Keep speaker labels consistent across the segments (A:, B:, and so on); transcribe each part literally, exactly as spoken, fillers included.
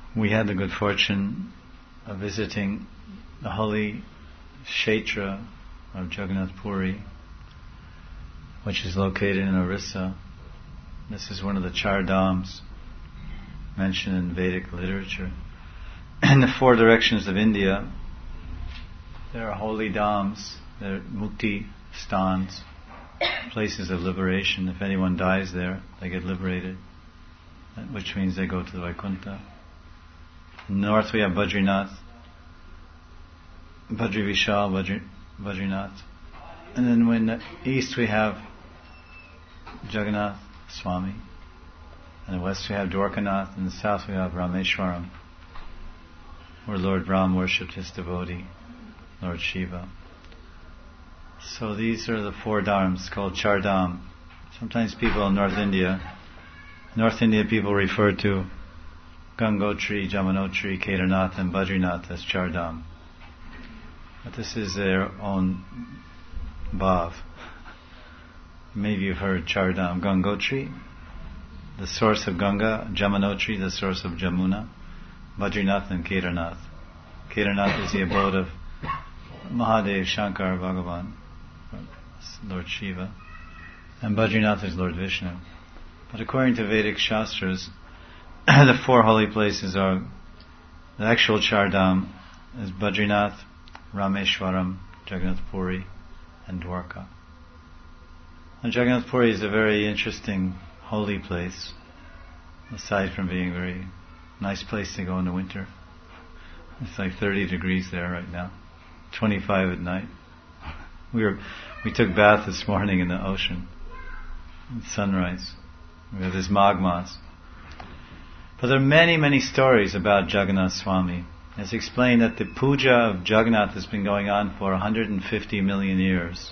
A: we had the good fortune of visiting the holy Kshetra of Jagannath Puri, which is located in Orissa. This is one of the Char Dhams mentioned in Vedic literature. In the four directions of India, there are holy dhams, there are mukti sthans, places of liberation. If anyone dies there, they get liberated, which means they go to the Vaikuntha. In the north we have Badrinath, Badri Vishal, Badri, Badrinath. And then in the east we have Jagannath Swami. In the west we have Dwarkanath. In the south we have Rameshwaram, where Lord Ram worshipped his devotee, Lord Shiva. So these are the four dhams called Char Dham. Sometimes people in North India, North India people refer to Gangotri, Jamunotri, Kedarnath and Badrinath as Char Dham. But this is their own bhav. Maybe you've heard Char Dham. Gangotri, the source of Ganga; Jamunotri, the source of Jamuna; Badrinath and Kedarnath. Kedarnath is the abode of Mahadev, Shankar, Bhagavan, Lord Shiva, and Badrinath is Lord Vishnu. But according to Vedic Shastras, the four holy places are, the actual Char Dham is Badrinath, Rameshwaram, Jagannath Puri, and Dwarka. And Jagannath Puri is a very interesting, holy place, aside from being a very nice place to go in the winter. It's like thirty degrees there right now, twenty-five at night. We were, we took bath this morning in the ocean, at sunrise. We have this magmas. But there are many, many stories about Jagannath Swami. It's explained that the puja of Jagannath has been going on for one hundred fifty million years.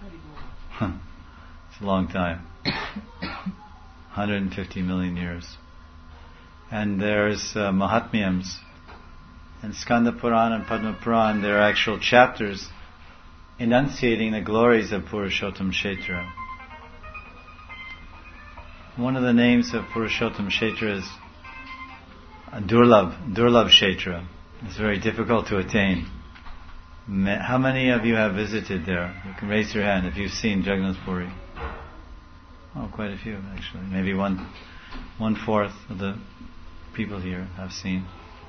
A: It's a long time. one hundred fifty million years. And there's uh, Mahatmyams. In Skanda Purana and Padma Purana, there are actual chapters enunciating the glories of Purushottam Kshetra. One of the names of Purushottam Kshetra is Durlabh, Durlabh Kshetra. It's very difficult to attain. How many of you have visited there? You can raise your hand if you've seen Jagannath Puri. Oh, quite a few actually. Maybe one, one fourth of the people here have seen.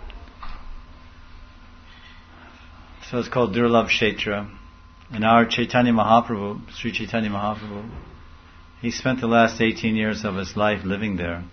A: So it's called Durlabh Kshetra. And our Chaitanya Mahaprabhu, Sri Chaitanya Mahaprabhu, he spent the last eighteen years of his life living there.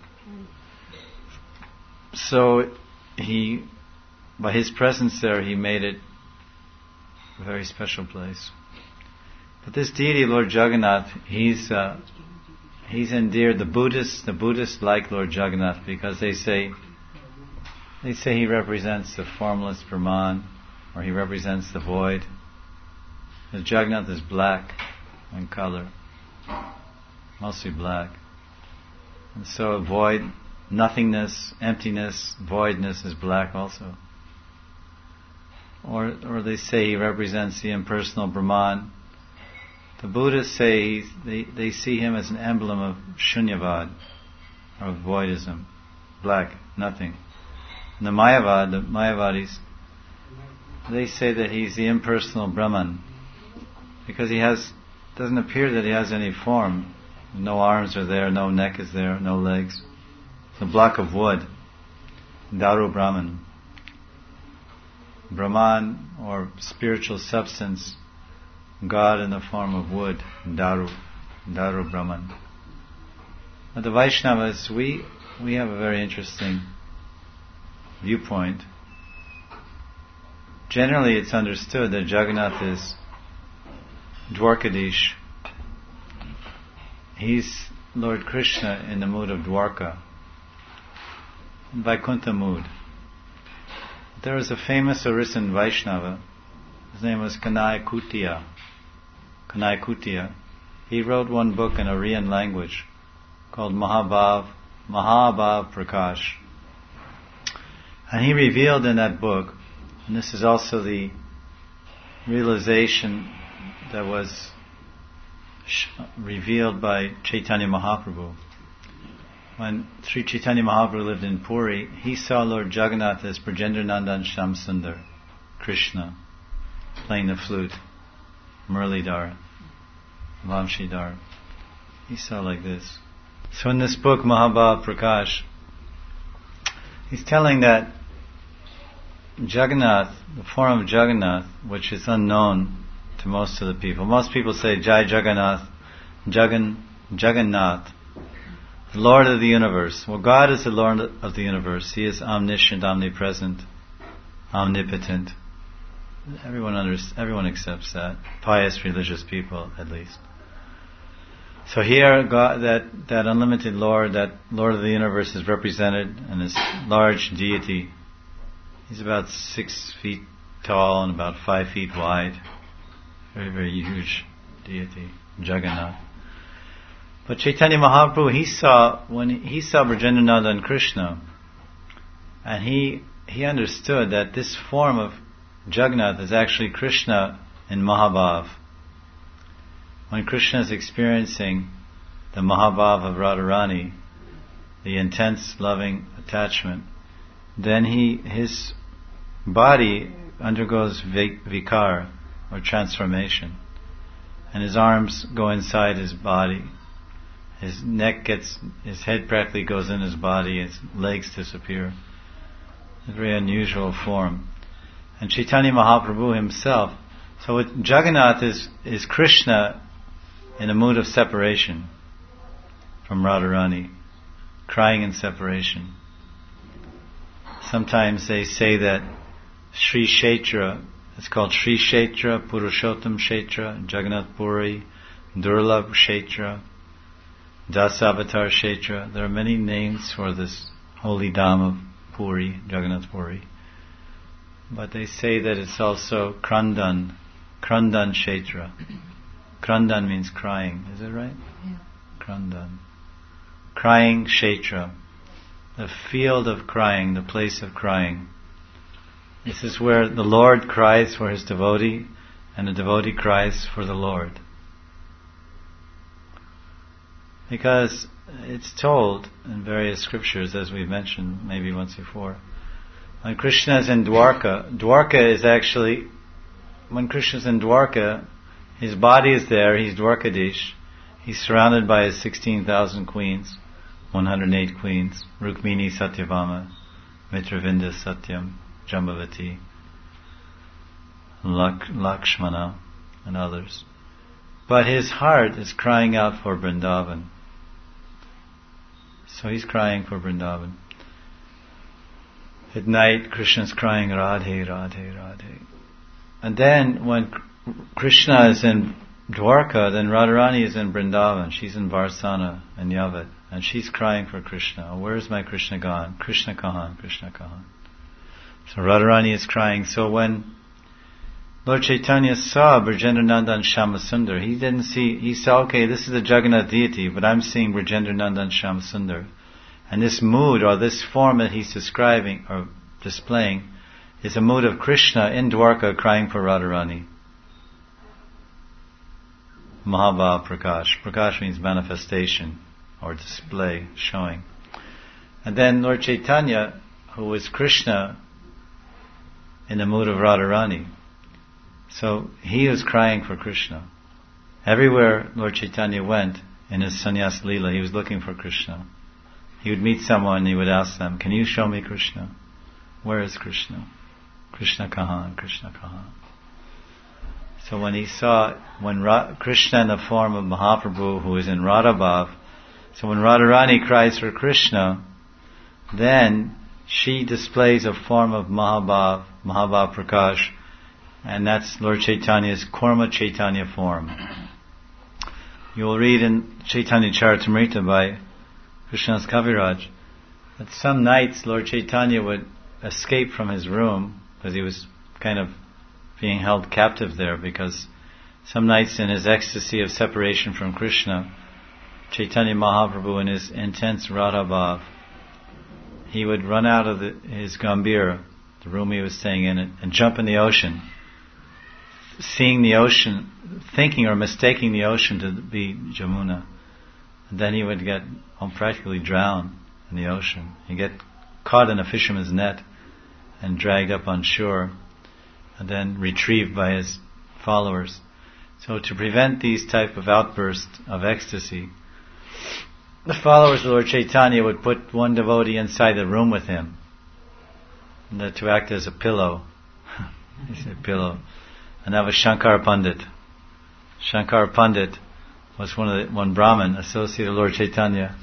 A: So he, by his presence there, he made it a very special place. But this deity, Lord Jagannath, he's uh, he's endeared. The Buddhists, the Buddhists like Lord Jagannath because they say they say he represents the formless Brahman, or he represents the void. Because Jagannath is black in color, mostly black, and so void, nothingness, emptiness, voidness is black also. Or, or they say he represents the impersonal Brahman. The Buddhists say he's, they they see him as an emblem of Shunyavad, or voidism, black, nothing. And the Mayavad, the Mayavadis, they say that he's the impersonal Brahman, because he has doesn't appear that he has any form. No arms are there, no neck is there, no legs. It's a block of wood. Daru Brahman. Brahman, or spiritual substance, God in the form of wood, Daru, Daru Brahman. But the Vaishnavas, we we have a very interesting viewpoint. Generally, it's understood that Jagannath is Dwarkadish. He's Lord Krishna in the mood of Dwarka, Vaikuntha mood. There was a famous Orissan Vaishnava. His name was Kanai Kutiya. Kanai Kutiya. He wrote one book in Aryan language called Mahabhav, Mahabhav Prakash. And he revealed in that book, and this is also the realization that was sh- revealed by Chaitanya Mahaprabhu. when Sri Chaitanya Mahaprabhu lived in Puri, he saw Lord Jagannath as Brajendra Nandan Shyamsundar, Krishna, playing the flute, Murlidhar, Vamshidhar. He saw like this. So in this book, Mahabhav Prakash, he's telling that Jagannath, the form of Jagannath, which is unknown to most of the people. Most people say Jai Jagannath, Jagan, Jagannath, the Lord of the universe. Well, God is the Lord of the universe. He is omniscient, omnipresent, omnipotent. Everyone understands, everyone accepts that. Pious religious people, at least. So here, God, that, that unlimited Lord, that Lord of the universe is represented in this large deity. He's about six feet tall and about five feet wide. Very, very huge deity, Jagannath. But Chaitanya Mahaprabhu, he saw, when he, he saw Brajendra and Krishna, and he, he understood that this form of Jagannath is actually Krishna in Mahabhav. When Krishna is experiencing the Mahabhav of Radharani, the intense loving attachment, then he, his body undergoes vikar, or transformation, and his arms go inside his body. His neck gets, his head practically goes in his body, his legs disappear. A very unusual form. And Chaitanya Mahaprabhu himself, so with Jagannath is, is Krishna in a mood of separation from Radharani, crying in separation. Sometimes they say that Sri Kshetra, it's called Sri Kshetra, Purushottam Kshetra, Jagannath Puri, Durlabh Kshetra, Dasavatar Kshetra. There are many names for this holy Dham of Puri, Jagannath Puri. But they say that it's also Krandan, Krandan Kshetra. Krandan means crying, is it right?
B: Yeah.
A: Krandan. Crying Kshetra. The field of crying, the place of crying. This is where the Lord cries for his devotee, and the devotee cries for the Lord. Because it's told in various scriptures, as we've mentioned maybe once before, when Krishna is in Dwarka, Dwarka is actually, when Krishna is in Dwarka, his body is there, he's Dwarkadish, he's surrounded by his sixteen thousand queens, one hundred eight queens, Rukmini, Satyabhama, Mitravinda, Satyam, Jambavati, Lak- Lakshmana, and others. But his heart is crying out for Vrindavan. So he's crying for Vrindavan. At night, Krishna's crying, Radhe, Radhe, Radhe. And then when Krishna is in Dwarka, then Radharani is in Vrindavan. She's in Varsana and Yavat. And she's crying for Krishna. Oh, where's my Krishna gone? Krishna Kahan, Krishna Kahan. So Radharani is crying. So when Lord Chaitanya saw Brajendra Nandan Shyamasundar, he didn't see, he saw, okay, this is a Jagannath deity, but I'm seeing Brajendra Nandan Shyamasundar. And this mood, or this form that he's describing, or displaying, is a mood of Krishna in Dwarka crying for Radharani. Mahabhav Prakash. Prakash means manifestation, or display, showing. And then Lord Chaitanya, who was Krishna in the mood of Radharani. So he was crying for Krishna. Everywhere Lord Chaitanya went in his sannyas lila, he was looking for Krishna. He would meet someone and he would ask them, can you show me Krishna? Where is Krishna? Krishna Kahan, Krishna Kahan. So when he saw, when Ra- Krishna in the form of Mahaprabhu, who is in Radhabhav, so when Radharani cries for Krishna, then she displays a form of Mahabhav, Mahabhav Prakash, and that's Lord Chaitanya's Kurma Chaitanya form. You will read in Chaitanya Charitamrita by Krishnadas Kaviraj that some nights Lord Chaitanya would escape from his room because he was kind of being held captive there, because some nights in his ecstasy of separation from Krishna, Chaitanya Mahaprabhu in his intense Radhabhav, he would run out of the, his Gambhir, the room he was staying in, and, and jump in the ocean, seeing the ocean, thinking or mistaking the ocean to be Jamuna. And then he would get um, practically drowned in the ocean. He'd get caught in a fisherman's net and dragged up on shore and then retrieved by his followers. So to prevent these type of outbursts of ecstasy, the followers of Lord Chaitanya would put one devotee inside the room with him, and to act as a pillow. He said pillow. And that was Shankar Pandit. Shankar Pandit was one of the, one Brahmin associated with Lord Chaitanya.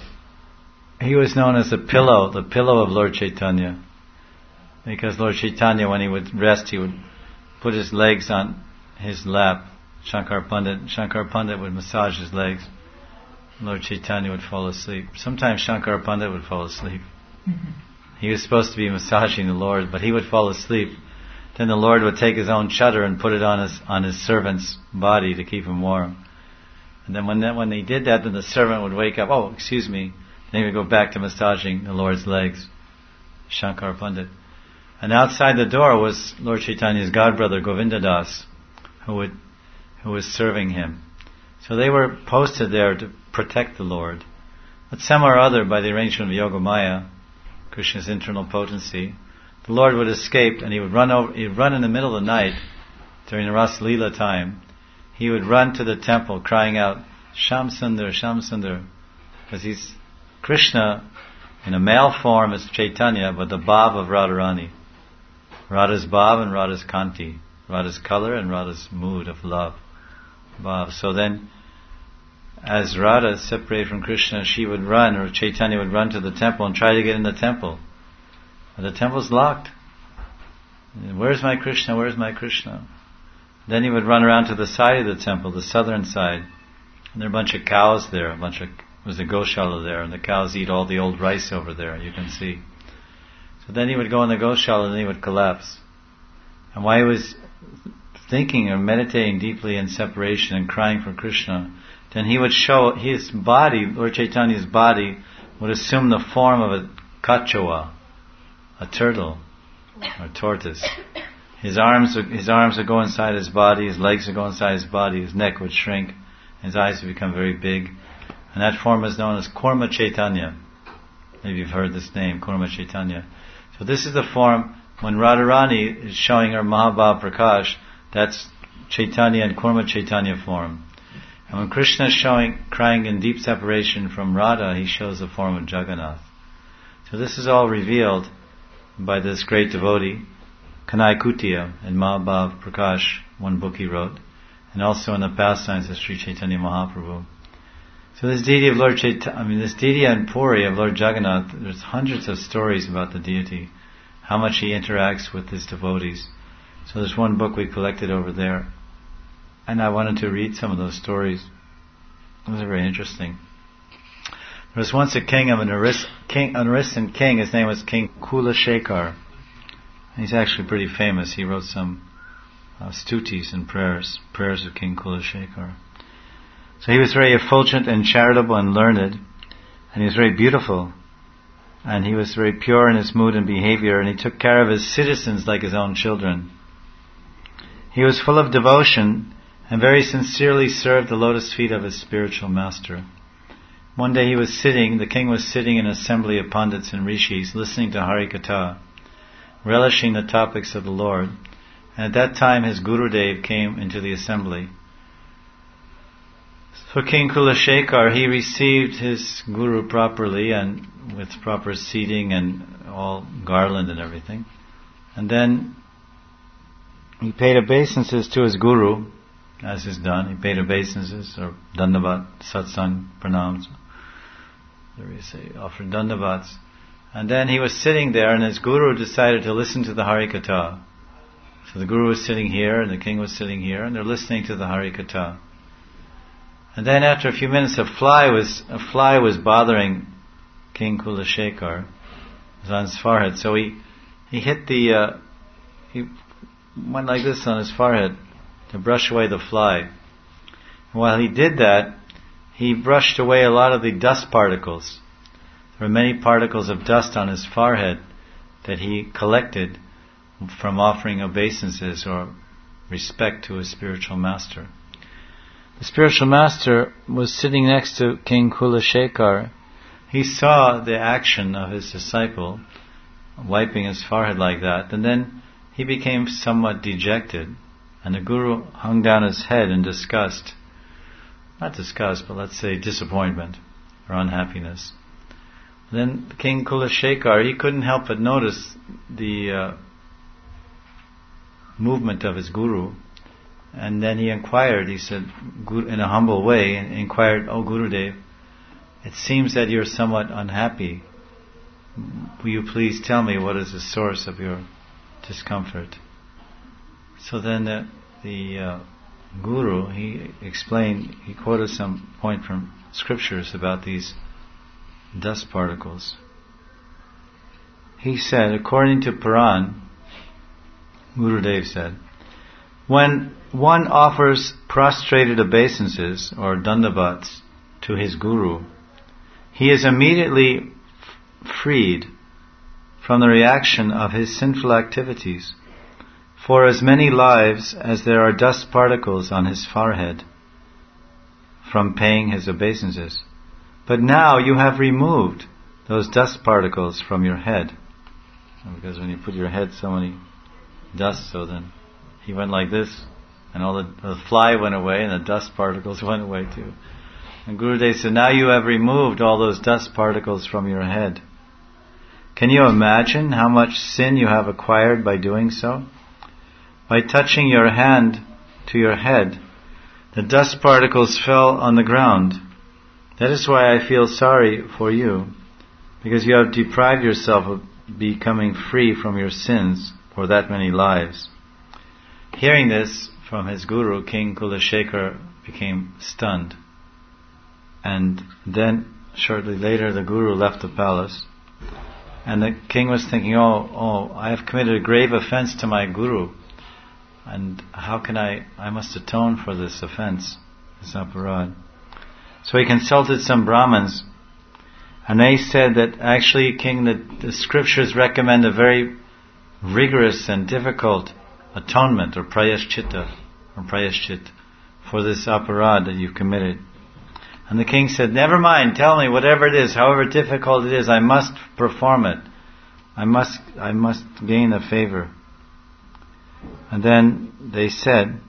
A: He was known as the pillow, the pillow of Lord Chaitanya. Because Lord Chaitanya, when he would rest, he would put his legs on his lap. Shankar Pandit, Shankar Pandit would massage his legs. Lord Chaitanya would fall asleep. Sometimes Shankar Pandit would fall asleep. Mm-hmm. He was supposed to be massaging the Lord, but he would fall asleep. Then the Lord would take his own chadar and put it on his on his servant's body to keep him warm. And then when that, when he did that, then the servant would wake up. Oh, excuse me. Then he would go back to massaging the Lord's legs. Shankar Pandit. And outside the door was Lord Chaitanya's godbrother Govinda Das, who would who was serving him. So they were posted there to protect the Lord. But some or other, by the arrangement of Yogamaya, Krishna's internal potency, the Lord would escape and he would run over. He'd run in the middle of the night during the Ras Leela time. He would run to the temple, crying out, "Sham Sundar, Sham Sundar," because he's Krishna in a male form as Chaitanya, but the Bhav of Radharani. Radha's Bhav and Radha's Kanti, Radha's color and Radha's mood of love. Bhav. So then, as Radha separated from Krishna, she would run, or Chaitanya would run to the temple and try to get in the temple. But the temple's locked. Where's my Krishna? Where's my Krishna? Then he would run around to the side of the temple, the southern side. And there are a bunch of cows there, a bunch of, there's a Goshala there, and the cows eat all the old rice over there, you can see. So then he would go in the Goshala and then he would collapse. And while he was thinking or meditating deeply in separation and crying for Krishna, then he would show his body, Lord Chaitanya's body, would assume the form of a kachoa, a turtle, or tortoise. His arms, would, his arms would go inside his body, his legs would go inside his body, his neck would shrink, his eyes would become very big. And that form is known as Kurma Chaitanya. Maybe you've heard this name, Kurma Chaitanya. So this is the form, when Radharani is showing her Mahabhav Prakash, that's Chaitanya and Kurma Chaitanya form. And when Krishna is showing, crying in deep separation from Radha, he shows the form of Jagannath. So this is all revealed by this great devotee, Kanai Kutiya, in Mahabhav Prakash, one book he wrote, and also in the pastimes of Sri Chaitanya Mahaprabhu. So this deity of Lord Chaitanya, I mean this deity in Puri of Lord Jagannath, there's hundreds of stories about the deity, how much he interacts with his devotees. So there's one book we collected over there, and I wanted to read some of those stories. Those are very interesting. There was once a king of an Oris- king, an Orisian king. His name was King Kulashekar. He's actually pretty famous. He wrote some uh, stutis and prayers, prayers of King Kulashekar. So he was very effulgent and charitable and learned, and he was very beautiful, and he was very pure in his mood and behavior, and he took care of his citizens like his own children. He was full of devotion and very sincerely served the lotus feet of his spiritual master. One day he was sitting, the king was sitting in an assembly of pandits and rishis, listening to Hari Katha, relishing the topics of the Lord. And at that time his Gurudev came into the assembly. So King Kulashekar, he received his Guru properly and with proper seating and all garland and everything. And then he paid obeisances to his Guru, as is done. He paid obeisances, or dandavat, satsang, pranams. There we say, offered dandavats. And then he was sitting there, and his Guru decided to listen to the Hari Katha. So the Guru was sitting here, and the king was sitting here, and they're listening to the Hari Katha. And then after a few minutes, a fly was a fly was bothering King Kulashekar. It was on his forehead. So he he hit the uh, he went like this on his forehead to brush away the fly. And while he did that, he brushed away a lot of the dust particles. There were many particles of dust on his forehead that he collected from offering obeisances or respect to his spiritual master. the spiritual master was sitting next to King Kulashekar. He saw the action of his disciple wiping his forehead like that, and then he became somewhat dejected, and the Guru hung down his head in disgust. Not disgust, but let's say disappointment or unhappiness. Then King Kulashekar, he couldn't help but notice the uh, movement of his Guru, and then he inquired, he said, in a humble way, inquired, "Oh Gurudev, it seems that you're somewhat unhappy. Will you please tell me what is the source of your discomfort?" So then the, the uh, Guru, he explained, he quoted some point from scriptures about these dust particles. He said, according to Puran, Gurudev said, when one offers prostrated obeisances or dandavats to his Guru, he is immediately f- freed from the reaction of his sinful activities for as many lives as there are dust particles on his forehead from paying his obeisances. But now you have removed those dust particles from your head. Because when you put your head so many dust, so then he went like this, and all the, the fly went away and the dust particles went away too. And Gurudev said, now you have removed all those dust particles from your head. Can you imagine how much sin you have acquired by doing so? By touching your hand to your head, the dust particles fell on the ground. That is why I feel sorry for you, because you have deprived yourself of becoming free from your sins for that many lives. Hearing this from his Guru, King Kulashekar became stunned. And then, shortly later, the Guru left the palace. And the king was thinking, oh, oh, I have committed a grave offense to my Guru. And how can I, I must atone for this offense, this aparad. So he consulted some Brahmins, and they said that actually, King, the, the scriptures recommend a very rigorous and difficult atonement, or prayaschita, or prayaschit, for this aparad that you've committed. And the king said, never mind, tell me, whatever it is, however difficult it is, I must perform it. I must, I must gain a favor. And then they said,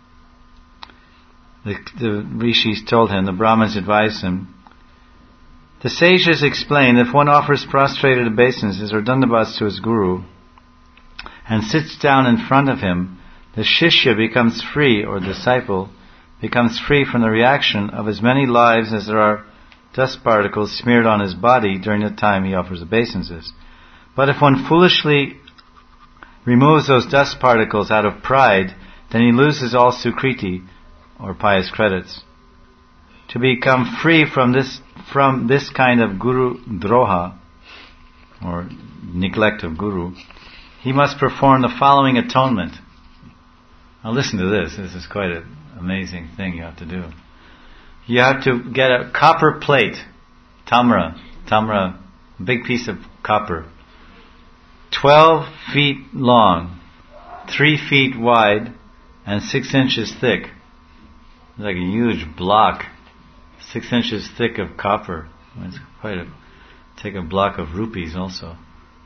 A: the, the rishis told him, the Brahmins advised him, the sages explain if one offers prostrated obeisances or dandavats to his Guru and sits down in front of him, the shishya becomes free, or disciple becomes free from the reaction of as many lives as there are dust particles smeared on his body during the time he offers obeisances. But if one foolishly removes those dust particles out of pride, then he loses all sukriti, or pious credits. To become free from this from this kind of guru droha, or neglect of guru, he must perform the following atonement. Now listen to this. This is quite an amazing thing you have to do. You have to get a copper plate, tamra, tamra, a big piece of copper, twelve feet long, three feet wide, and six inches thick. It's like a huge block, six inches thick of copper. It's quite a, take a block of rupees also.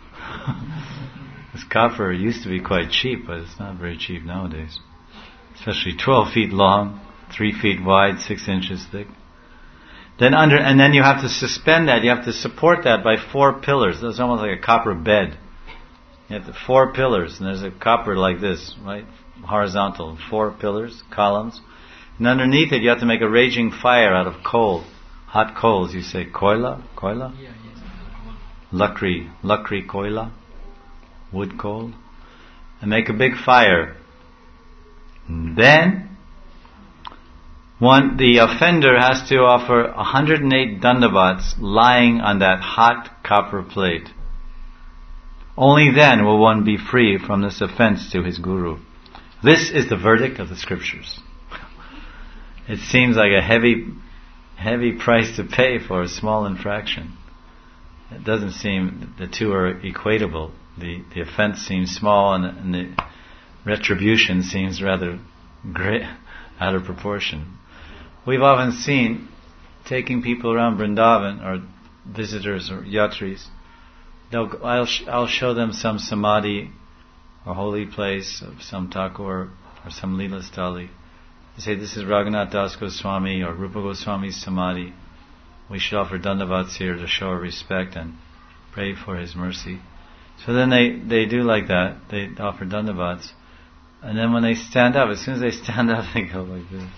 A: This copper used to be quite cheap, but it's not very cheap nowadays. Especially twelve feet long, three feet wide, six inches thick. Then under, and then you have to suspend that. You have to support that by four pillars. It's almost like a copper bed. You have the four pillars, and there's a copper like this, right, horizontal, four pillars, columns. And underneath it, you have to make a raging fire out of coal, hot coals. You say koila, koila, yeah, yes. Lakri, lakri koila, wood coal, and make a big fire. And then, one the offender has to offer one hundred eight dandavats lying on that hot copper plate. Only then will one be free from this offense to his Guru. This is the verdict of the scriptures. It seems like a heavy, heavy price to pay for a small infraction. It doesn't seem the two are equatable. The the offense seems small, and, and the retribution seems rather great, out of proportion. we've often seen taking people around Vrindavan, or visitors or yatris. They'll, I'll, I'll show them some samadhi or holy place of some Thakur or some Leela Stali. They say, this is Raghunath Das Goswami or Rupa Goswami's samadhi. We should offer dandavats here to show our respect and pray for his mercy. So then they, they do like that. They offer dandavats. And then when they stand up, as soon as they stand up, they go like this.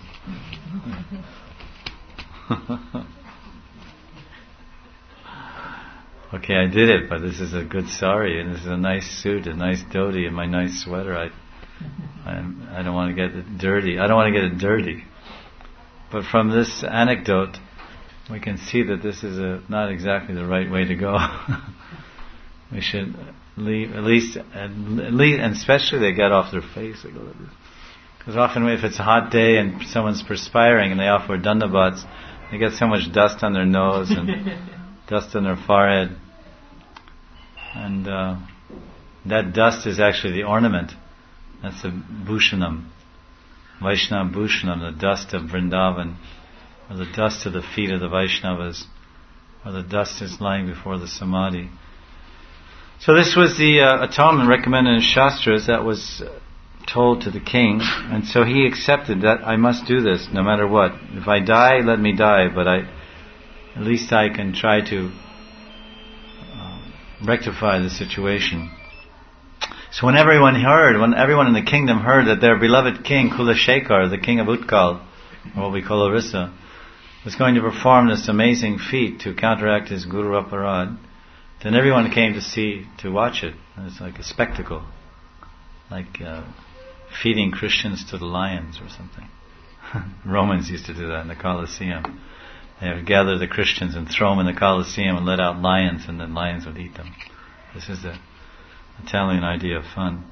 A: Okay, I did it, but this is a good sari, and this is a nice suit, a nice dhoti, and my nice sweater. I, I, I don't want to get it dirty. I don't want to get it dirty. But from this anecdote, we can see that this is a, not exactly the right way to go. We should leave, at least, at least, and especially they get off their face. They go like this. Because often if it's a hot day and someone's perspiring and they offer dandavats, they get so much dust on their nose and dust on their forehead. And uh, that dust is actually the ornament. That's the bhushanam. Vaishnava bhushanam, the dust of Vrindavan, or the dust of the feet of the Vaishnavas, or the dust is lying before the samadhi. So this was the uh, atonement recommended in Shastras that was uh, told to the king, and so he accepted that I must do this no matter what. If I die, let me die, but I at least I can try to uh, rectify the situation. So when everyone heard, when everyone in the kingdom heard that their beloved king, Kulashekar, the king of Utkal, or what we call Orissa, was going to perform this amazing feat to counteract his Guru Aparad, then everyone came to see, to watch it. It's like a spectacle. Like uh, feeding Christians to the lions or something. Romans used to do that in the Colosseum. They would gather the Christians and throw them in the Colosseum and let out lions, and then lions would eat them. This is the Italian idea of fun.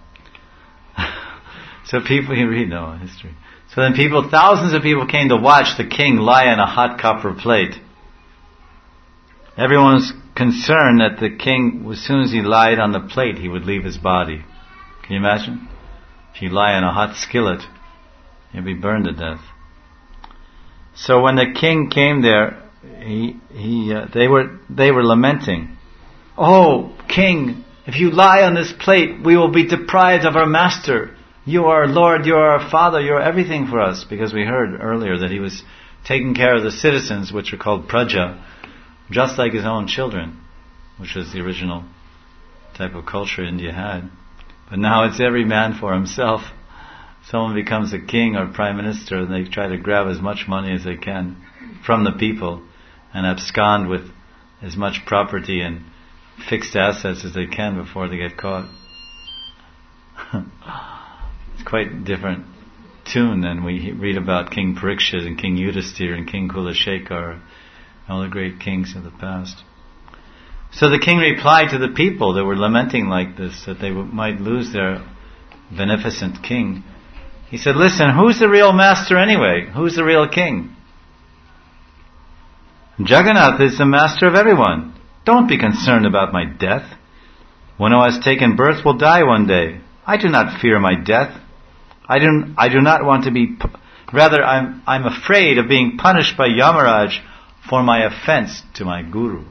A: So people, you read no history. So then people, thousands of people came to watch the king lie on a hot copper plate. Everyone was concerned that the king, as soon as he lied on the plate, he would leave his body. Can you imagine? If you lie on a hot skillet, you'll be burned to death. So when the king came there, he he uh, they were they were lamenting. Oh, king, if you lie on this plate, we will be deprived of our master. You are our Lord, you are our Father, you are everything for us. Because we heard earlier that he was taking care of the citizens, which are called praja, just like his own children, which was the original type of culture India had. But now it's every man for himself. Someone becomes a king or prime minister and they try to grab as much money as they can from the people and abscond with as much property and fixed assets as they can before they get caught. It's quite a different tune than we read about King Parikshit and King Yudhisthira and King Kulashekar and all the great kings of the past. So the king replied to the people that were lamenting like this, that they w- might lose their beneficent king. He said, listen, who's the real master anyway? Who's the real king? Jagannath is the master of everyone. Don't be concerned about my death. One who has taken birth will die one day. I do not fear my death. I do, I do not want to be... Rather, I'm, I'm afraid of being punished by Yamaraj for my offense to my Guru.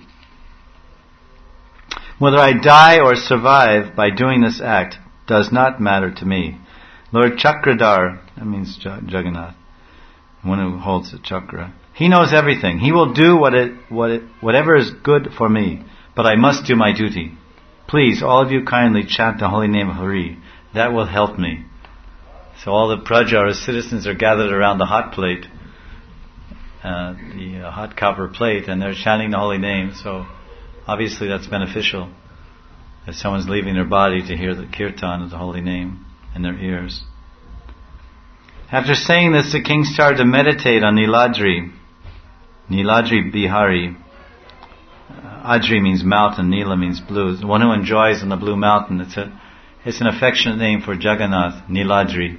A: Whether I die or survive by doing this act does not matter to me. Lord Chakradhar, that means Jagannath, one who holds the chakra, he knows everything. He will do what it, what it, whatever is good for me, but I must do my duty. Please, all of you kindly chant the holy name of Hari. That will help me. So all the praja or citizens are gathered around the hot plate, uh, the uh, hot copper plate, and they're chanting the holy name. So obviously that's beneficial. If someone's leaving their body to hear the kirtan of the holy name in their ears. After saying this, the king started to meditate on Niladri. Niladri Bihari. Uh, Adri means mountain, Nila means blue. The one who enjoys on the blue mountain. It's a, it's an affectionate name for Jagannath, Niladri.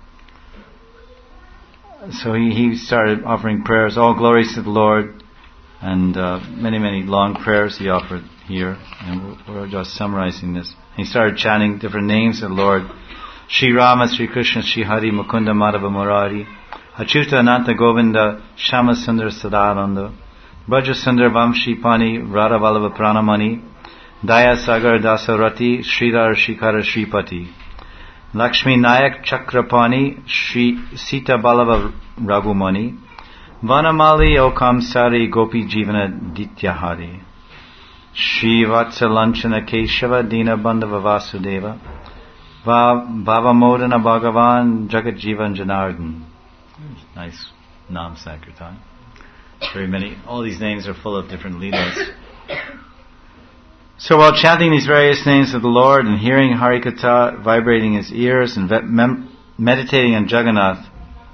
A: So he, he started offering prayers, all glories to the Lord, and uh, many, many long prayers he offered here, and we're, we're just summarizing this. He started chanting different names of the Lord. Shri Rama, Shri Krishna, Shri Hari, Mukunda, Madhava, Murari, Achyuta Ananta Govinda Shama Sundar Sadananda Braja Sundar Vamshi Pani Radha Vallabha Pranamani Daya Sagar Dasarati Sridhar Shikara Shripati Lakshmi Nayak Chakrapani Shri Sita Ballabha Raghumani Vanamali Okam Sari Gopi Jivana Dityahari Shri Vatsalanchana Keshava Dina Bandhava Vasudeva Bhavamodana Bhagavan Jagat Jivan Janardhan. Nice Nam Sankirtan. Very many, all these names are full of different leelas. So while chanting these various names of the Lord and hearing Harikatha vibrating his ears and mem- meditating on Jagannath,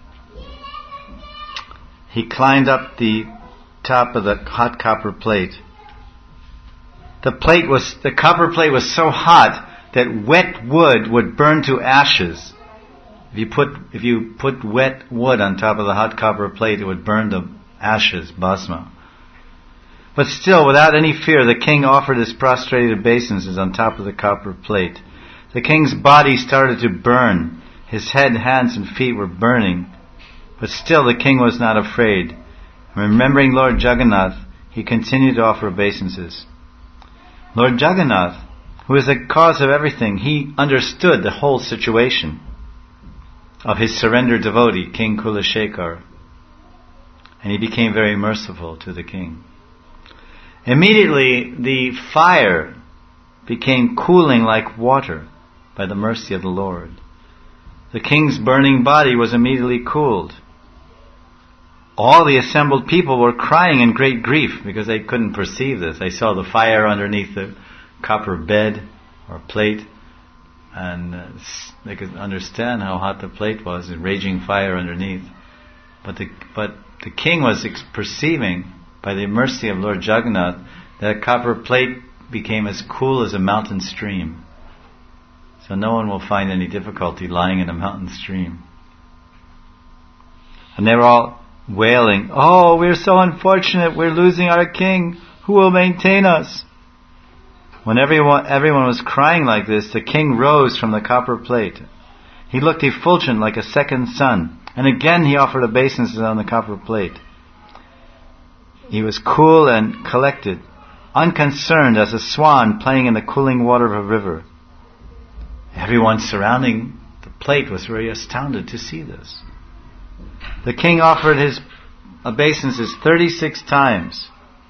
A: he climbed up the top of the hot copper plate. The plate was, the copper plate was so hot that wet wood would burn to ashes. If you put, if you put wet wood on top of the hot copper plate, it would burn to ashes, bhasma. But still, without any fear, the king offered his prostrated obeisances on top of the copper plate. The king's body started to burn. His head, hands, and feet were burning. But still, the king was not afraid. Remembering Lord Jagannath, he continued to offer obeisances. Lord Jagannath, who is the cause of everything, he understood the whole situation of his surrendered devotee, King Kulashekar. And he became very merciful to the king. Immediately, the fire became cooling like water by the mercy of the Lord. The king's burning body was immediately cooled. All the assembled people were crying in great grief because they couldn't perceive this. They saw the fire underneath the copper bed or plate, and uh, they could understand how hot the plate was, a raging fire underneath. But the but the king was ex- perceiving, by the mercy of Lord Jagannath, that copper plate became as cool as a mountain stream. So no one will find any difficulty lying in a mountain stream. And they were all wailing, "Oh, we're so unfortunate, we're losing our king. Who will maintain us?" When everyone, everyone was crying like this, the king rose from the copper plate. He looked effulgent like a second sun, and again he offered obeisances on the copper plate. He was cool and collected, unconcerned as a swan playing in the cooling water of a river. Everyone surrounding the plate was very astounded to see this. The king offered his obeisances thirty-six times.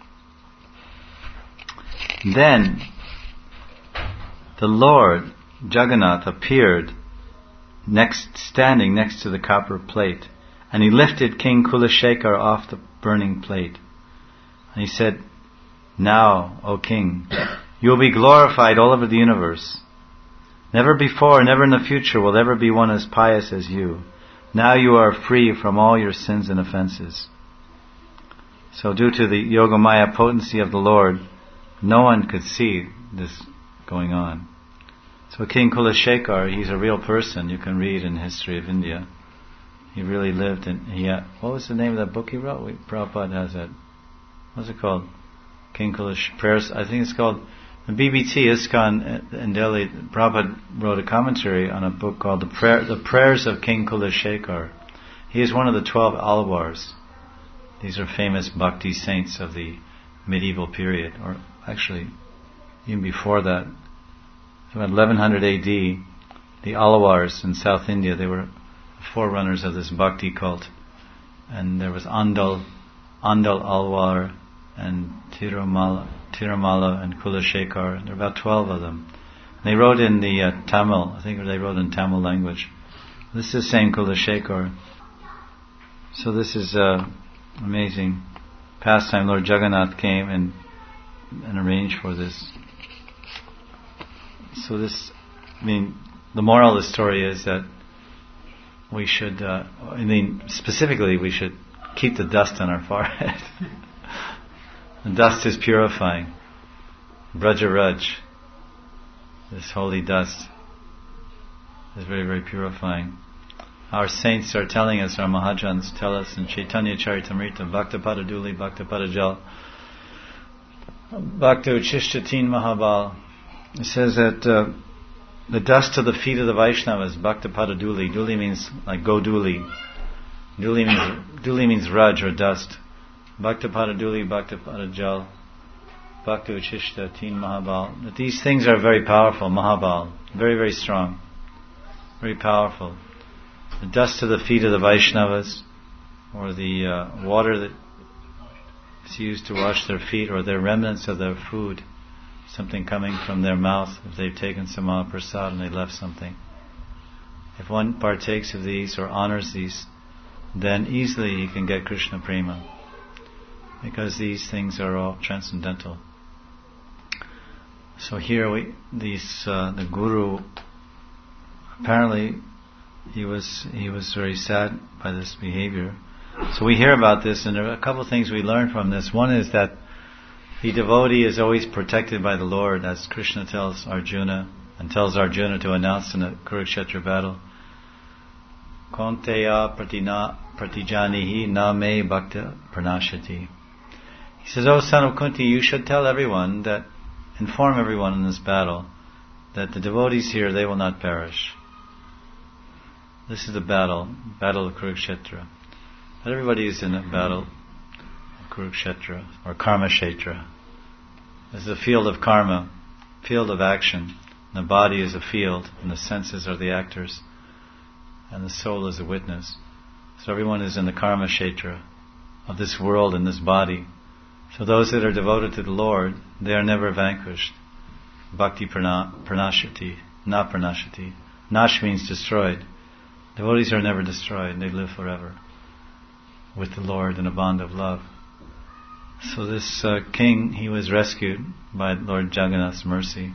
A: Then the Lord Jagannath appeared next, standing next to the copper plate, and he lifted King Kulashekar off the burning plate. And he said, "Now, O king, you will be glorified all over the universe. Never before, never in the future will ever be one as pious as you. Now you are free from all your sins and offenses." So due to the Yogamaya potency of the Lord, no one could see this going on. So King Kulashekar, he's a real person. You can read in History of India. He really lived, and he had, what was the name of that book he wrote? We, Prabhupada has that. What's it called? King Kulash Prayers. I think it's called the B B T ISKCON in Delhi. Prabhupada wrote a commentary on a book called the Prayer, the Prayers of King Kulashekar. He is one of the twelve Alvars. These are famous bhakti saints of the medieval period, or actually even before that. About eleven hundred A D, the Alvars in South India, they were forerunners of this bhakti cult. And there was Andal, Andal Alvar, and Tirumala, Tirumala and Kulashekar. There were about twelve of them. And they wrote in the uh, Tamil, I think they wrote in Tamil language. This is saying Kulashekar. So this is uh, amazing pastime. Lord Jagannath came and and arranged for this. So this, I mean, the moral of the story is that we should, uh, I mean, specifically we should keep the dust on our forehead. The dust is purifying. Braja Raj, this holy dust, is very, very purifying. Our saints are telling us, our Mahajans tell us in Chaitanya Charitamrita, Bhaktapada Duli, Bhaktapada Jal, Bhakta Uchishtatin Mahabal. It says that uh, the dust of the feet of the Vaishnavas, Bhaktapada Duli, Duli means like go Duli. Dhuli means, dhuli means raj or dust. Bhaktapada dhuli, bhaktapada jal, bhakta uchishta, teen mahabal. That these things are very powerful, mahabal, very, very strong, very powerful. The dust of the feet of the Vaishnavas, or the uh, water that is used to wash their feet, or their remnants of their food, something coming from their mouth, if they've taken some mahaprasad and they left something. If one partakes of these or honors these, then easily he can get Krishna prema, because these things are all transcendental. So here we, these, uh, the guru, apparently he was he was very sad by this behavior. So we hear about this, and there are a couple of things we learn from this. One is that the devotee is always protected by the Lord, as Krishna tells Arjuna, and tells Arjuna to announce in the Kurukshetra battle. Kaunteya pratina pratijanihi na me bhakta pranashati. He says, "O son of Kunti, you should tell everyone that, inform everyone in this battle, that the devotees here, they will not perish." This is the battle, battle of Kurukshetra. But everybody is in a battle of Kurukshetra, or Karma Kshetra. This is a field of karma, field of action. The body is a field, and the senses are the actors, and the soul is a witness. So everyone is in the Karma Kshetra of this world and this body. So those that are devoted to the Lord, they are never vanquished. Bhakti prana, pranashati, na pranashati. Nash means destroyed. Devotees are never destroyed, they live forever with the Lord in a bond of love. So this uh, king, he was rescued by Lord Jagannath's mercy.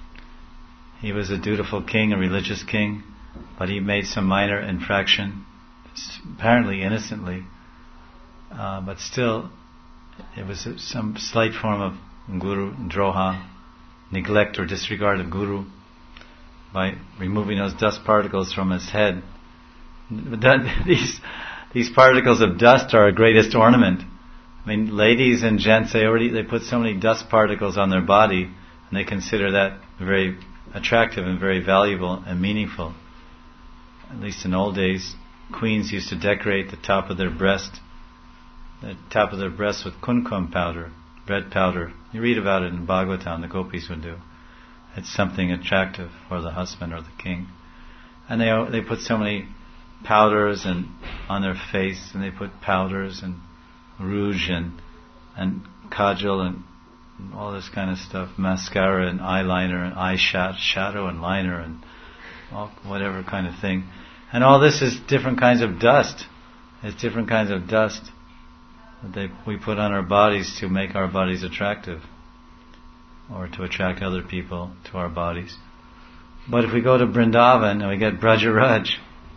A: He was a dutiful king, a religious king, but he made some minor infraction, apparently innocently, uh, but still it was some slight form of guru droha, neglect or disregard of guru, by removing those dust particles from his head. That, these these particles of dust are our greatest ornament. I mean, ladies and gents, they already they put so many dust particles on their body, and they consider that very attractive and very valuable and meaningful. At least in old days, queens used to decorate the top of their breast, the top of their breast with kumkum powder, red powder. You read about it in Bhagavatam, the gopis would do. It's something attractive for the husband or the king. And they they put so many powders and on their face, and they put powders and rouge and and kajal and all this kind of stuff, mascara and eyeliner and eye shadow and liner and all, whatever kind of thing. And all this is different kinds of dust. It's different kinds of dust that they, we put on our bodies to make our bodies attractive, or to attract other people to our bodies. But if we go to Vrindavan and we get Brajaraj,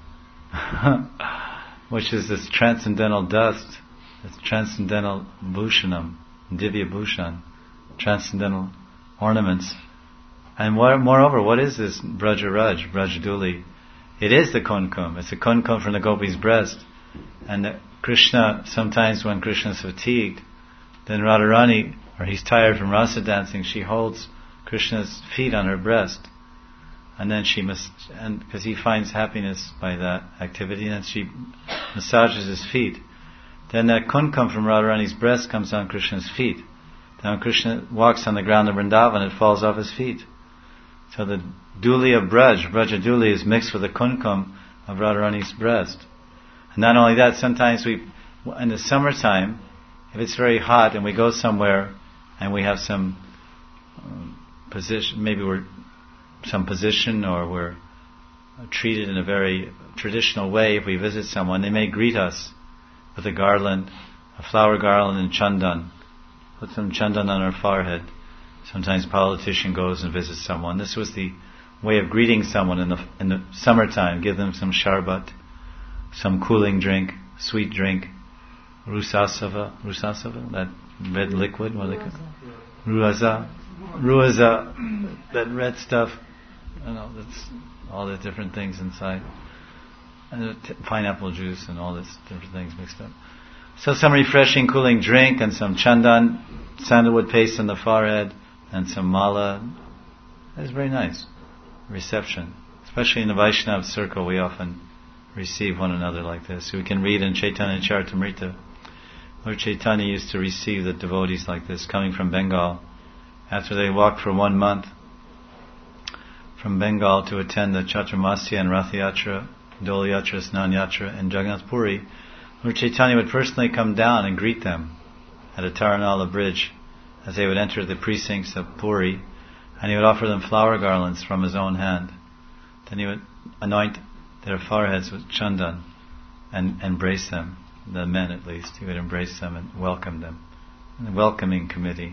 A: which is this transcendental dust, this transcendental bhushanam, divya bhushan, transcendental ornaments. And what, moreover, what is this Brajaraj, Brajaduli? It is the kumkum. It's a kumkum from the gopi's breast. And the Krishna, sometimes when Krishna is fatigued, then Radharani, or he's tired from rasa dancing, she holds Krishna's feet on her breast. And then she must, and because he finds happiness by that activity, and she massages his feet. Then that kumkum from Radharani's breast comes on Krishna's feet. Then when Krishna walks on the ground of Vrindavan, it falls off his feet. So the dhuli of Braj, Braja dhuli, is mixed with the kumkum of Radharani's breast. And not only that, sometimes we, in the summertime, if it's very hot and we go somewhere and we have some um, position, maybe we're some position or we're treated in a very traditional way, if we visit someone, they may greet us with a garland, a flower garland and chandan. Put some chandan on our forehead. Sometimes a politician goes and visits someone. This was the way of greeting someone in the in the summertime. Give them some sharbat, some cooling drink, sweet drink, rusasava, rusasava, that red liquid, what do they call it? Ruaza, ruaza, that red stuff. You know, that's all the different things inside, and the t- pineapple juice and all this different things mixed up. So some refreshing, cooling drink and some chandan, sandalwood paste on the forehead, and some mala. It's very nice reception, especially in the Vaishnava circle. We often receive one another like this. We can read in Chaitanya Charitamrita, Lord Chaitanya used to receive the devotees like this, coming from Bengal. After they walked for one month from Bengal to attend the Chaturmasya and Rath Yatra, Dol Yatra, Snan Yatra in Jagannath Puri, Lord Chaitanya would personally come down and greet them at a Taranala bridge as they would enter the precincts of Puri, and he would offer them flower garlands from his own hand. Then he would anoint their foreheads with chandan and embrace them, the men at least. He would embrace them and welcome them. The welcoming committee.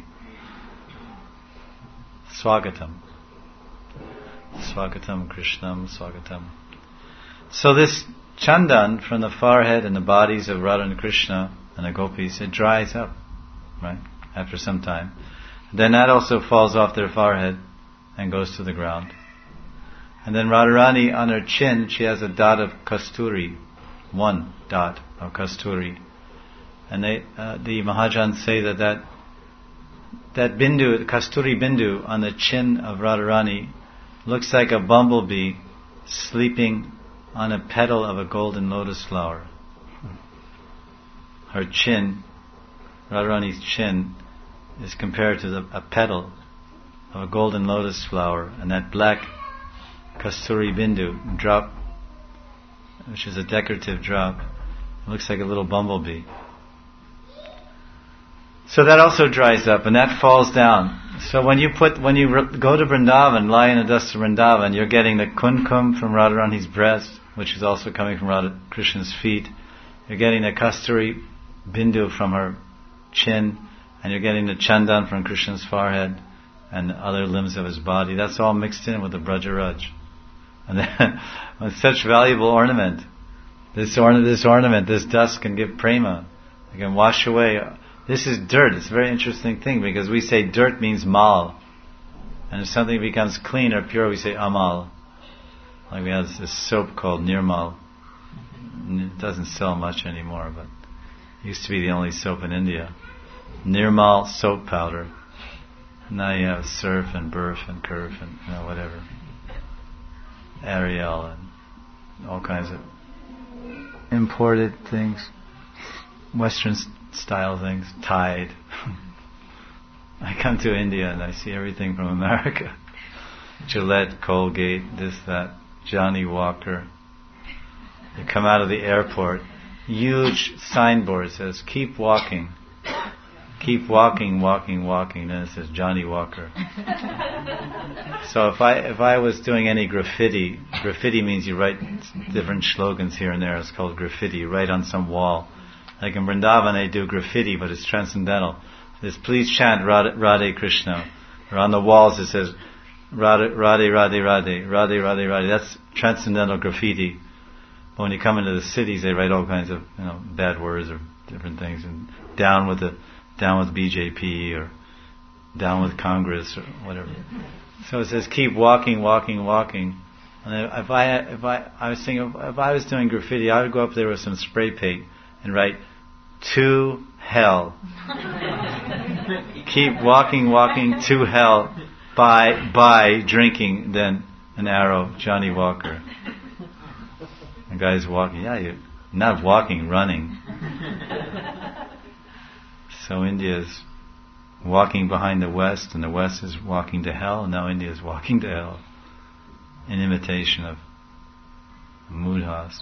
A: Swagatam. Swagatam Krishnam, Swagatam. So this chandan from the forehead and the bodies of Radha and Krishna and the gopis, it dries up, right, after some time. Then that also falls off their forehead and goes to the ground. And then Radharani, on her chin, she has a dot of kasturi, one dot of kasturi. And they, uh, the Mahajans say that that, that bindu, kasturi bindu on the chin of Radharani looks like a bumblebee sleeping on a petal of a golden lotus flower. Her chin, Radharani's chin, is compared to the, a petal of a golden lotus flower, and that black kasturi bindu drop, which is a decorative drop, it looks like a little bumblebee. So that also dries up, and that falls down. So when you put, when you re- go to Vrindavan, lie in the dust of Vrindavan, you're getting the kunkum from Radharani's breast, which is also coming from Radha Krishna's feet. You're getting the kasturi bindu from her chin, and you're getting the chandan from Krishna's forehead and other limbs of his body. That's all mixed in with the Brajaraj. And then, with such valuable ornament, this, orna- this ornament, this dust can give prema. It can wash away. This is dirt. It's a very interesting thing because we say dirt means mal. And if something becomes clean or pure, we say amal. Like we have this soap called Nirmal. It doesn't sell much anymore, but it used to be the only soap in India. Nirmal soap powder. Now you have Surf and Burf and Curve and you know, whatever. Ariel and all kinds of imported things. Western style things. Tide. I come to India and I see everything from America. Gillette, Colgate, this, that. Johnny Walker. You come out of the airport, huge signboard says, keep walking. Keep walking, walking, walking. Then it says Johnny Walker. So if I if I was doing any graffiti, graffiti means you write different slogans here and there. It's called graffiti. You write on some wall. Like in Vrindavan they do graffiti, but it's transcendental. It says, please chant Radhe, Radhe Krishna. Or on the walls it says, Radhe, Radhe, Radhe, Radhe, Radhe, Radhe, Radhe. That's transcendental graffiti. But when you come into the cities, they write all kinds of, you know, bad words or different things, and down with the, down with B J P or down with Congress or whatever. So it says, keep walking, walking, walking. And if I, if I, I was thinking, if I was doing graffiti, I would go up there with some spray paint and write, to hell. Keep walking, walking to hell. By, by drinking, then an arrow, Johnny Walker. The guy's walking. Yeah, you're not walking, running. So India's walking behind the West, and the West is walking to hell, and now India is walking to hell. In imitation of Mudhas.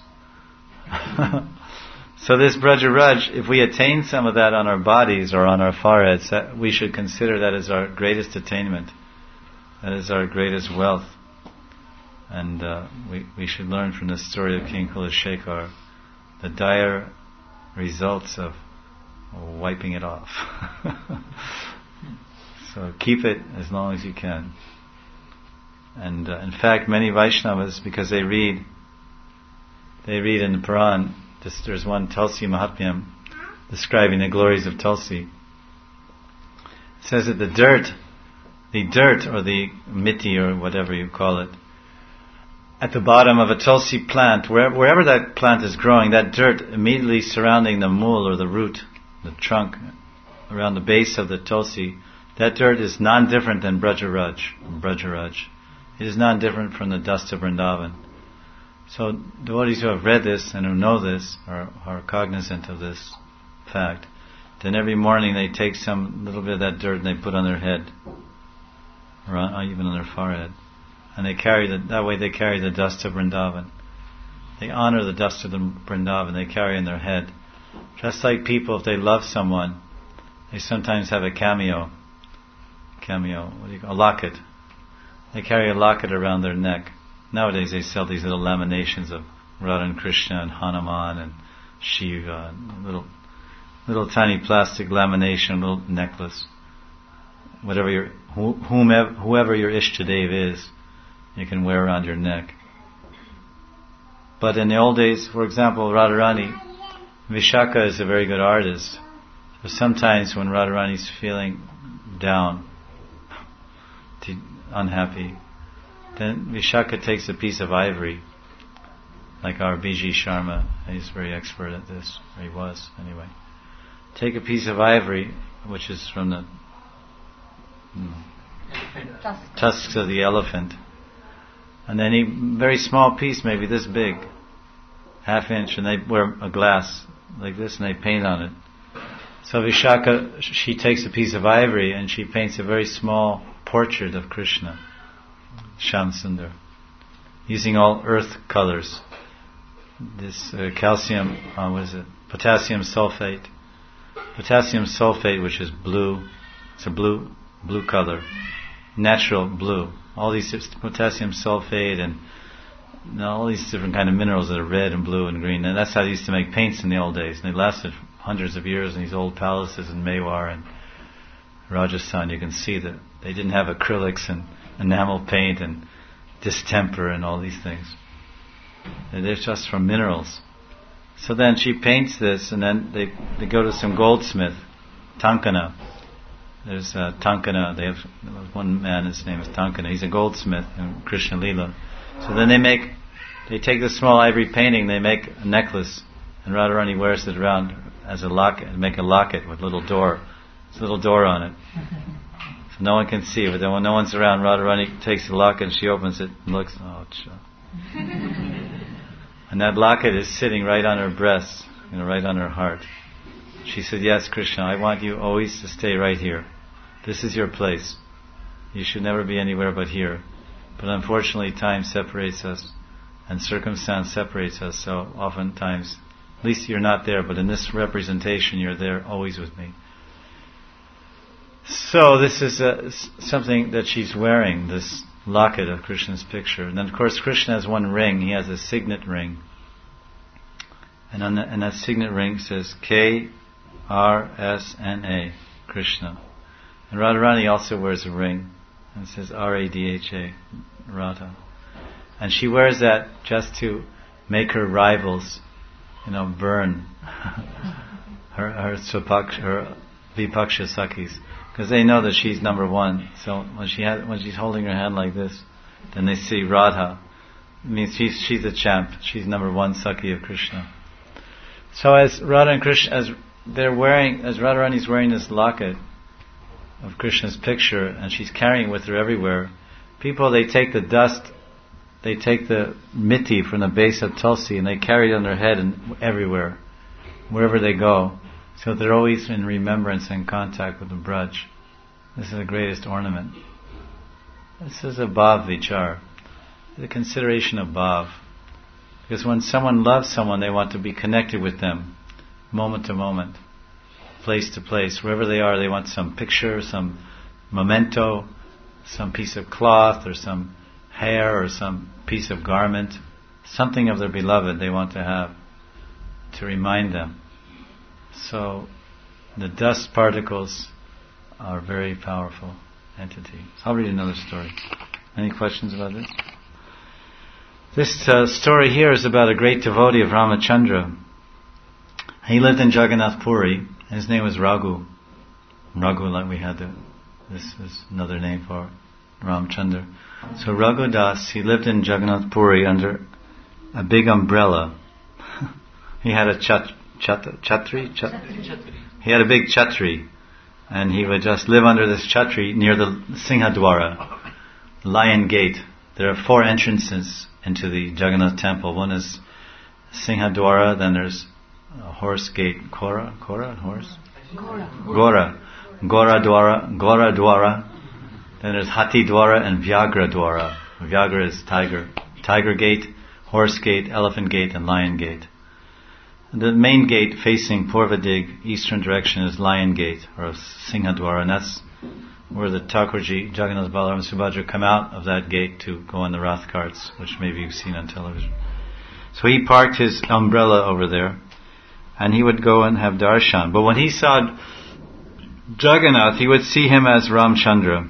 A: So this Brajaraj, if we attain some of that on our bodies or on our foreheads, that we should consider that as our greatest attainment. That is our greatest wealth. And uh, we, we should learn from the story of King Kulashekar the dire results of wiping it off. So keep it as long as you can. And uh, in fact, many Vaishnavas, because they read, they read in the Puran, this, there's one Tulsi Mahatmyam describing the glories of Tulsi. It says that the dirt The dirt, or the miti, or whatever you call it, at the bottom of a tulsi plant, wherever, wherever that plant is growing, that dirt immediately surrounding the mool, or the root, the trunk, around the base of the tulsi, that dirt is non-different than Brajaraj. Brajaraj. It is non-different from the dust of Vrindavan. So devotees who have read this and who know this, or are cognizant of this fact, then every morning they take some little bit of that dirt and they put on their head, or on, even on their forehead, and they carry the, that way they carry the dust of Vrindavan. They honor the dust of the Vrindavan, they carry in their head. Just like people, if they love someone, they sometimes have a cameo, cameo, what do you call, a locket. They carry a locket around their neck. Nowadays they sell these little laminations of Radha and Krishna and Hanuman and Shiva, and little, little tiny plastic lamination, little necklace. Whatever your, whomever, whoever your Ishtadev is, you can wear around your neck. But in the old days, for example, Radharani, Vishaka is a very good artist. So sometimes when Radharani's feeling down, unhappy, then Vishaka takes a piece of ivory, like our B G Sharma. He's very expert at this, or he was anyway. Take a piece of ivory, which is from the hmm, tusks of the elephant, and then a very small piece, maybe this big, half inch, and they wear a glass like this, and they paint on it. So Vishaka, she takes a piece of ivory and she paints a very small portrait of Krishna, Shyamsundar, using all earth colors. This uh, calcium, uh, what is it? Potassium sulfate. Potassium sulfate, which is blue, it's a blue, blue color, natural blue. All these potassium sulfate and you know, all these different kind of minerals that are red and blue and green. And that's how they used to make paints in the old days. And they lasted hundreds of years in these old palaces in Mewar and Rajasthan. You can see that they didn't have acrylics and enamel paint and distemper and all these things. They're just from minerals. So then she paints this, and then they, they go to some goldsmith, Tankana. There's uh, Tankana. They have one man. His name is Tankana. He's a goldsmith in Krishna Lila. So then they make, they take this small ivory painting. They make a necklace, and Radharani wears it around as a locket. Make a locket with a little door, there's a little door on it, so no one can see. But then when no one's around, Radharani takes the locket and she opens it and looks. Oh, cha. And that locket is sitting right on her breast, you know, right on her heart. She said, "Yes, Krishna, I want you always to stay right here. This is your place. You should never be anywhere but here. But unfortunately, time separates us, and circumstance separates us. So oftentimes, at least you're not there, but in this representation, you're there always with me." So this is uh, something that she's wearing, this locket of Krishna's picture. And then, of course, Krishna has one ring. He has a signet ring. And on the, and that signet ring says K R S N A, Krishna. And Radharani also wears a ring. And it says R A D H A, Radha. And she wears that just to make her rivals, you know, burn her her, Swapaksha, her Vipaksha Sakhis, because they know that she's number one. So when she has, when she's holding her hand like this, then they see Radha. It means she's she's a champ. She's number one Sakhi of Krishna. So as Radha and Krishna, as they're wearing, as Radharani's wearing this locket of Krishna's picture, and she's carrying it with her everywhere, people, they take the dust, they take the miti from the base of Tulsi and they carry it on their head and everywhere, wherever they go. So they're always in remembrance and contact with the Braj. This is the greatest ornament. This is a bhav vichar, the consideration of bhav. Because when someone loves someone, they want to be connected with them, moment to moment, place to place, wherever they are. They want some picture, some memento, some piece of cloth, or some hair, or some piece of garment, something of their beloved they want to have to remind them. So the dust particles are a very powerful entity. So I'll read another story. Any questions about this? This uh, story here is about a great devotee of Ramachandra. He lived in Jagannath Puri. His name was Raghu. Raghu, like we had the, this is another name for Ramchandra. So Raghu Das, he lived in Jagannath Puri under a big umbrella. He had a chat, chat, chatri? Chat, chatri. He had a big chatri. And he would just live under this chatri near the Singhadwara, Lion Gate. there are four entrances into the Jagannath temple. One is Singhadwara, then there's a horse gate, Kora, Kora, horse?
B: Gora.
A: Gora. Gora Dwara, Gora Dwara. Then there's Hati Dwara and Vyagra Dwara. Vyagra is tiger. Tiger gate, horse gate, elephant gate, and lion gate. The main gate facing Purvadig, eastern direction, is Lion Gate, or Singhadwara, and that's where the Thakurji, Jagannath, Balaram, and Subhadra come out of that gate to go on the Rath carts, which maybe you've seen on television. So he parked his umbrella over there, and he would go and have darshan. But when he saw Jagannath, he would see him as Ramchandra.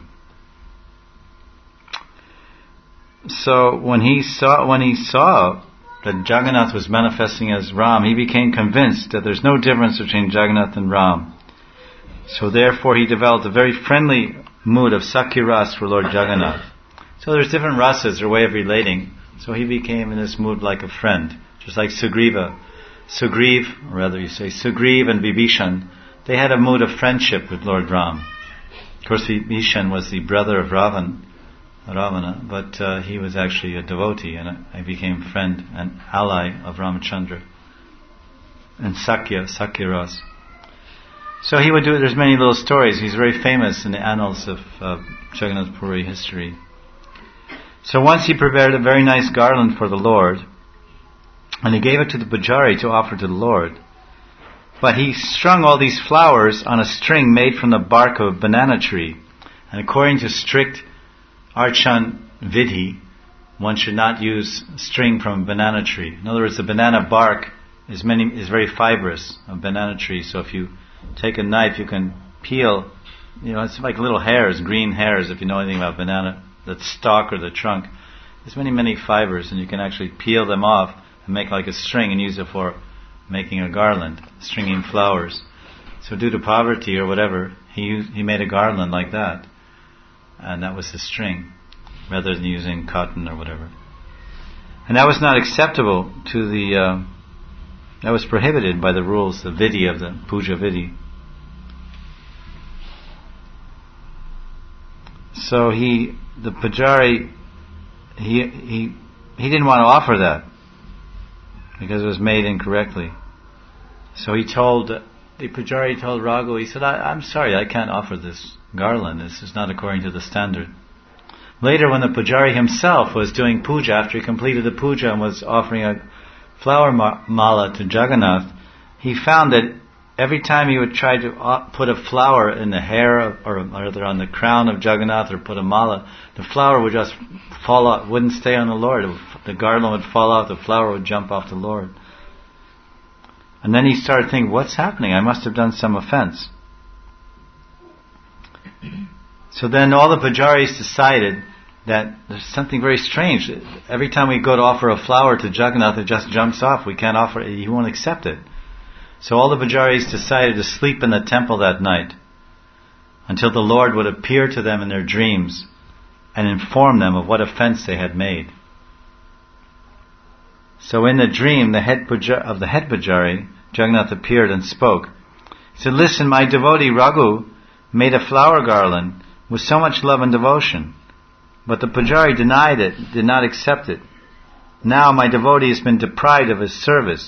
A: So when he saw when he saw that Jagannath was manifesting as Ram, he became convinced that there's no difference between Jagannath and Ram. So therefore he developed a very friendly mood of Sakya Ras for Lord Jagannath. So there's different rasas, or way of relating. So he became in this mood like a friend, just like Sugriva. Sugriv, or rather you say Sugriv and Vibhishan, they had a mood of friendship with Lord Ram. Of course, Vibhishan was the brother of Ravan, Ravana, but uh, he was actually a devotee, and I became friend and ally of Ramachandra. And Sakya, Sakya Ras. So he would do, there's many little stories. He's very famous in the annals of uh, Jagannath Puri history. So once he prepared a very nice garland for the Lord, and he gave it to the Pujari to offer to the Lord. But he strung all these flowers on a string made from the bark of a banana tree. And according to strict Archan Vidhi, one should not use string from a banana tree. In other words, the banana bark is many is very fibrous, a banana tree. So if you take a knife, you can peel, you know, it's like little hairs, green hairs, if you know anything about banana, the stalk or the trunk. There's many, many fibers, and you can actually peel them off and make like a string and use it for making a garland, stringing flowers. So due to poverty or whatever, he used, he made a garland like that. And that was the string, rather than using cotton or whatever. And that was not acceptable to the, uh, that was prohibited by the rules, the vidhi of the puja vidhi. So he, the pujari, he, he, he didn't want to offer that, because it was made incorrectly. So he told, the pujari told Raghu, he said, I, I'm sorry, I can't offer this garland. This is not according to the standard. Later, when the pujari himself was doing puja, after he completed the puja and was offering a flower ma- mala to Jagannath, he found that every time he would try to put a flower in the hair, of, or rather on the crown of Jagannath, or put a mala, the flower would just fall off, wouldn't stay on the Lord. The garland would fall off, the flower would jump off the Lord. And then he started thinking, what's happening? I must have done some offense. So then all the pujaris decided that there's something very strange. Every time we go to offer a flower to Jagannath, it just jumps off. We can't offer it. He won't accept it. So all the pujaris decided to sleep in the temple that night until the Lord would appear to them in their dreams and inform them of what offense they had made. So in the dream, the head puja- of the head pujari, Jagannath appeared and spoke. He said, listen, my devotee Raghu made a flower garland with so much love and devotion, but the pujari denied it, did not accept it. Now my devotee has been deprived of his service,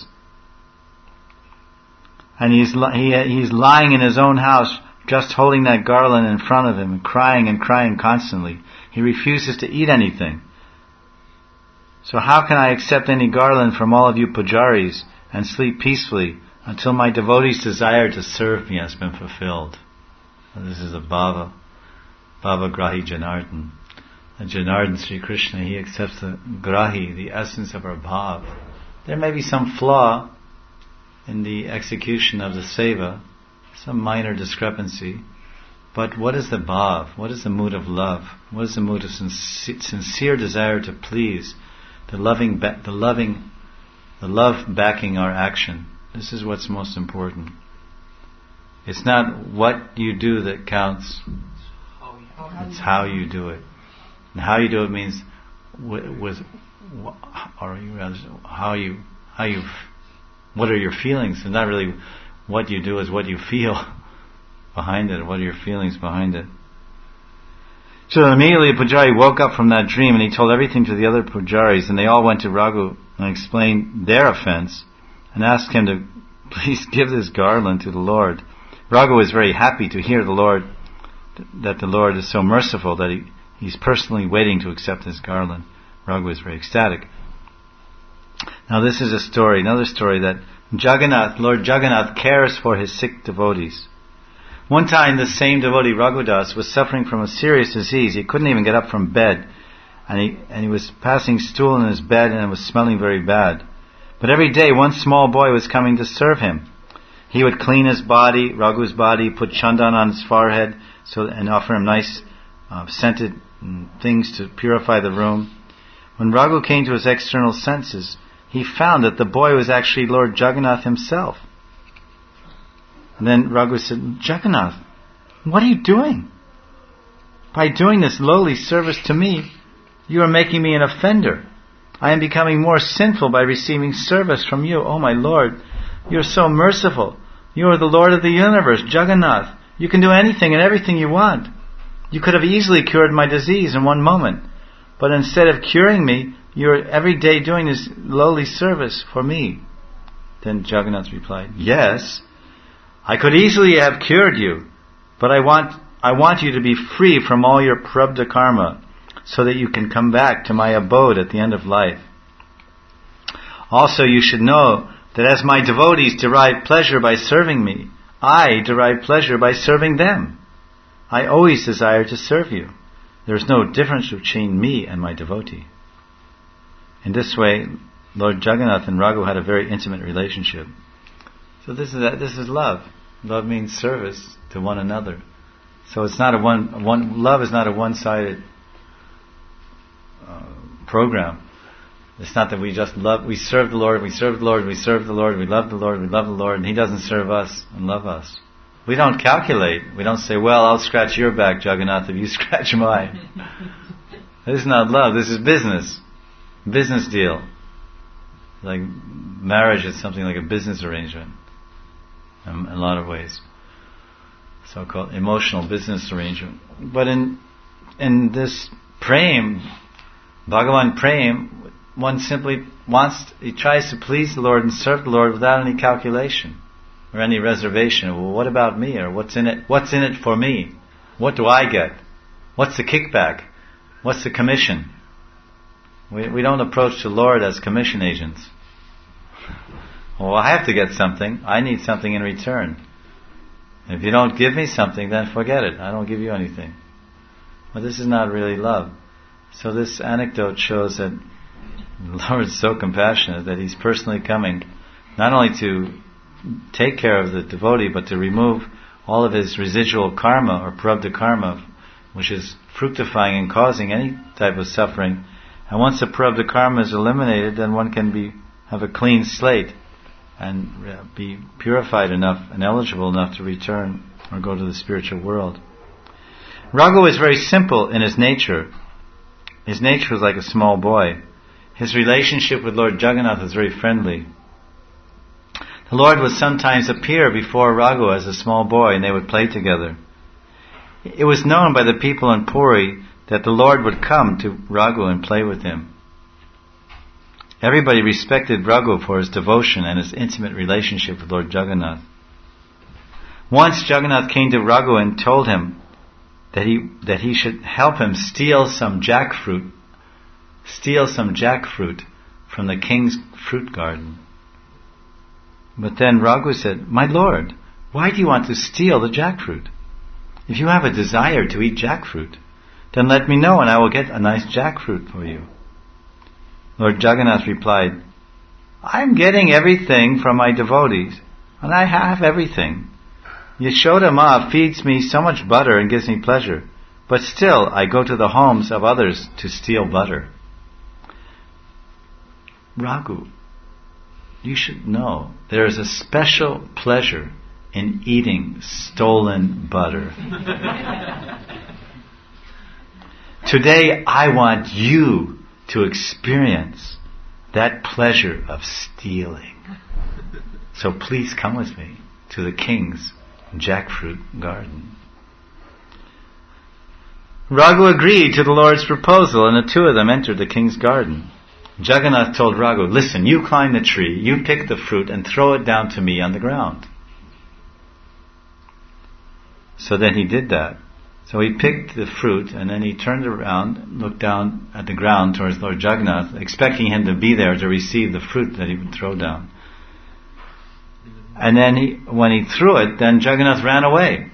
A: and he's he, he's lying in his own house, just holding that garland in front of him, and crying and crying constantly. He refuses to eat anything. So how can I accept any garland from all of you pujaris and sleep peacefully until my devotee's desire to serve me has been fulfilled? This is a bhava, bhava grahi Janardhan. And Janardhan Sri Krishna, he accepts the grahi, the essence of our bhav. There may be some flaw in the execution of the seva, some minor discrepancy, but what is the bhav? What is the mood of love? What is the mood of sincere, sincere desire to please? The loving, ba- the loving, the love backing our action. This is what's most important. It's not what you do that counts. It's how you do it. And how you do it means with, with or you rather, how you, how you, what are your feelings? It's not really what you do, is what you feel behind it. What are your feelings behind it? So immediately Pujari woke up from that dream and he told everything to the other Pujaris, and they all went to Raghu and explained their offense and asked him to please give this garland to the Lord. Raghu was very happy to hear the Lord, that the Lord is so merciful that he, he's personally waiting to accept this garland. Raghu was very ecstatic. Now this is a story, another story, that Jagannath, Lord Jagannath cares for his sick devotees. One time the same devotee, Raghudas, was suffering from a serious disease. He couldn't even get up from bed. And he, and he was passing stool in his bed and it was smelling very bad. But every day one small boy was coming to serve him. He would clean his body, Raghu's body, put chandan on his forehead so and offer him nice uh, scented things to purify the room. When Raghu came to his external senses, he found that the boy was actually Lord Jagannath himself. And then Raghu said, Jagannath, what are you doing? By doing this lowly service to me, you are making me an offender. I am becoming more sinful by receiving service from you. Oh my Lord, you are so merciful. You are the Lord of the universe, Jagannath. You can do anything and everything you want. You could have easily cured my disease in one moment. But instead of curing me, you are every day doing this lowly service for me. Then Jagannath replied, yes, I could easily have cured you, but I want I want you to be free from all your prabdha karma, so that you can come back to my abode at the end of life. Also, you should know that as my devotees derive pleasure by serving me, I derive pleasure by serving them. I always desire to serve you. There is no difference between me and my devotee. In this way, Lord Jagannath and Raghu had a very intimate relationship. So this is this is love. Love means service to one another. So it's not a one one love is not a one-sided uh, program. It's not that we just love, we serve the Lord, we serve the Lord, we serve the Lord, we love the Lord, we love the Lord, and He doesn't serve us and love us. We don't calculate. We don't say, well, I'll scratch your back, Jagannath, if you scratch mine. This is not love. This is business. Business deal. Like marriage is something like a business arrangement in a lot of ways. So-called emotional business arrangement. But in in this prem, Bhagavan prem, one simply wants, he tries to please the Lord and serve the Lord without any calculation or any reservation. Well, what about me? Or what's in it? What's in it for me? What do I get? What's the kickback? What's the commission? We we don't approach the Lord as commission agents. Well, I have to get something. I need something in return. If you don't give me something, then forget it. I don't give you anything. But this is not really love. So this anecdote shows that the Lord is so compassionate that He's personally coming not only to take care of the devotee, but to remove all of his residual karma or prabdha karma, which is fructifying and causing any type of suffering. And once the prabdha karma is eliminated, then one can be have a clean slate and be purified enough and eligible enough to return or go to the spiritual world. Raghu is very simple in his nature. His nature was like a small boy. His relationship with Lord Jagannath was very friendly. The Lord would sometimes appear before Raghu as a small boy and they would play together. It was known by the people in Puri that the Lord would come to Raghu and play with him. Everybody respected Raghu for his devotion and his intimate relationship with Lord Jagannath. Once Jagannath came to Raghu and told him that he that he should help him steal some jackfruit, steal some jackfruit from the king's fruit garden. But then Raghu said, "My lord, why do you want to steal the jackfruit? If you have a desire to eat jackfruit, then let me know and I will get a nice jackfruit for you." Lord Jagannath replied, "I'm getting everything from my devotees, and I have everything. Yashoda Ma feeds me so much butter and gives me pleasure, but still I go to the homes of others to steal butter." Raghu, you should know there is a special pleasure in eating stolen butter. Today I want you to experience that pleasure of stealing. So please come with me to the king's jackfruit garden. Raghu agreed to the Lord's proposal, and the two of them entered the king's garden. Jagannath told Raghu, listen, you climb the tree, you pick the fruit and throw it down to me on the ground. So then he did that. So he picked the fruit and then he turned around, looked down at the ground towards Lord Jagannath, expecting him to be there to receive the fruit that he would throw down. And then he, when he threw it, then Jagannath ran away.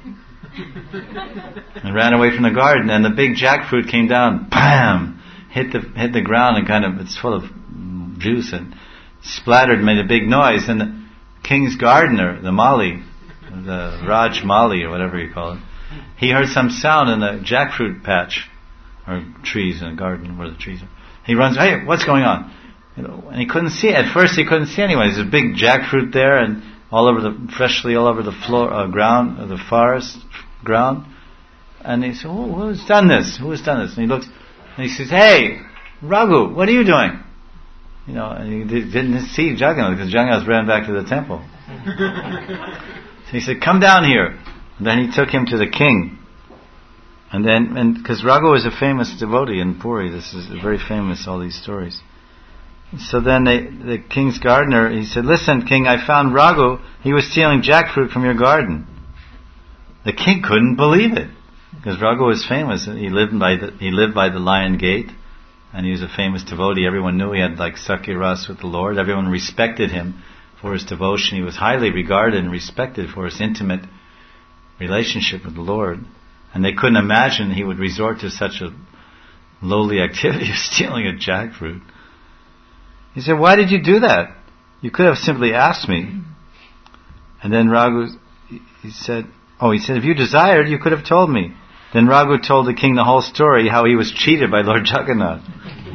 A: And ran away from the garden, and the big jackfruit came down, bam, hit the hit the ground, and kind of, it's full of juice, and splattered, made a big noise, and the king's gardener, the Mali, the Raj Mali, or whatever you call it, he heard some sound in the jackfruit patch, or trees in the garden where the trees are. He runs, hey, what's going on? You know, and he couldn't see, at first he couldn't see anyone. There's a big jackfruit there, and all over the, freshly all over the floor, uh, ground, uh, the forest ground. And he said, oh, who's done this? Who has done this? And he looks, and he says, hey, Raghu, what are you doing? You know, and he didn't see Jagannath, because Jagannath ran back to the temple. So he said, come down here. And then he took him to the king. And then, and because Raghu is a famous devotee in Puri, this is very famous, all these stories. So then they, the king's gardener, he said, listen, king, I found Raghu, he was stealing jackfruit from your garden. The king couldn't believe it, because Raghu was famous. He lived by the, he lived by the Lion Gate, and he was a famous devotee. Everyone knew he had like Sakya Ras with the Lord. Everyone respected him for his devotion. He was highly regarded and respected for his intimate relationship with the Lord. And they couldn't imagine he would resort to such a lowly activity of stealing a jackfruit. He said, why did you do that? You could have simply asked me. And then Raghu, he said, oh, he said, if you desired, you could have told me. Then Raghu told the king the whole story, how he was cheated by Lord Jagannath.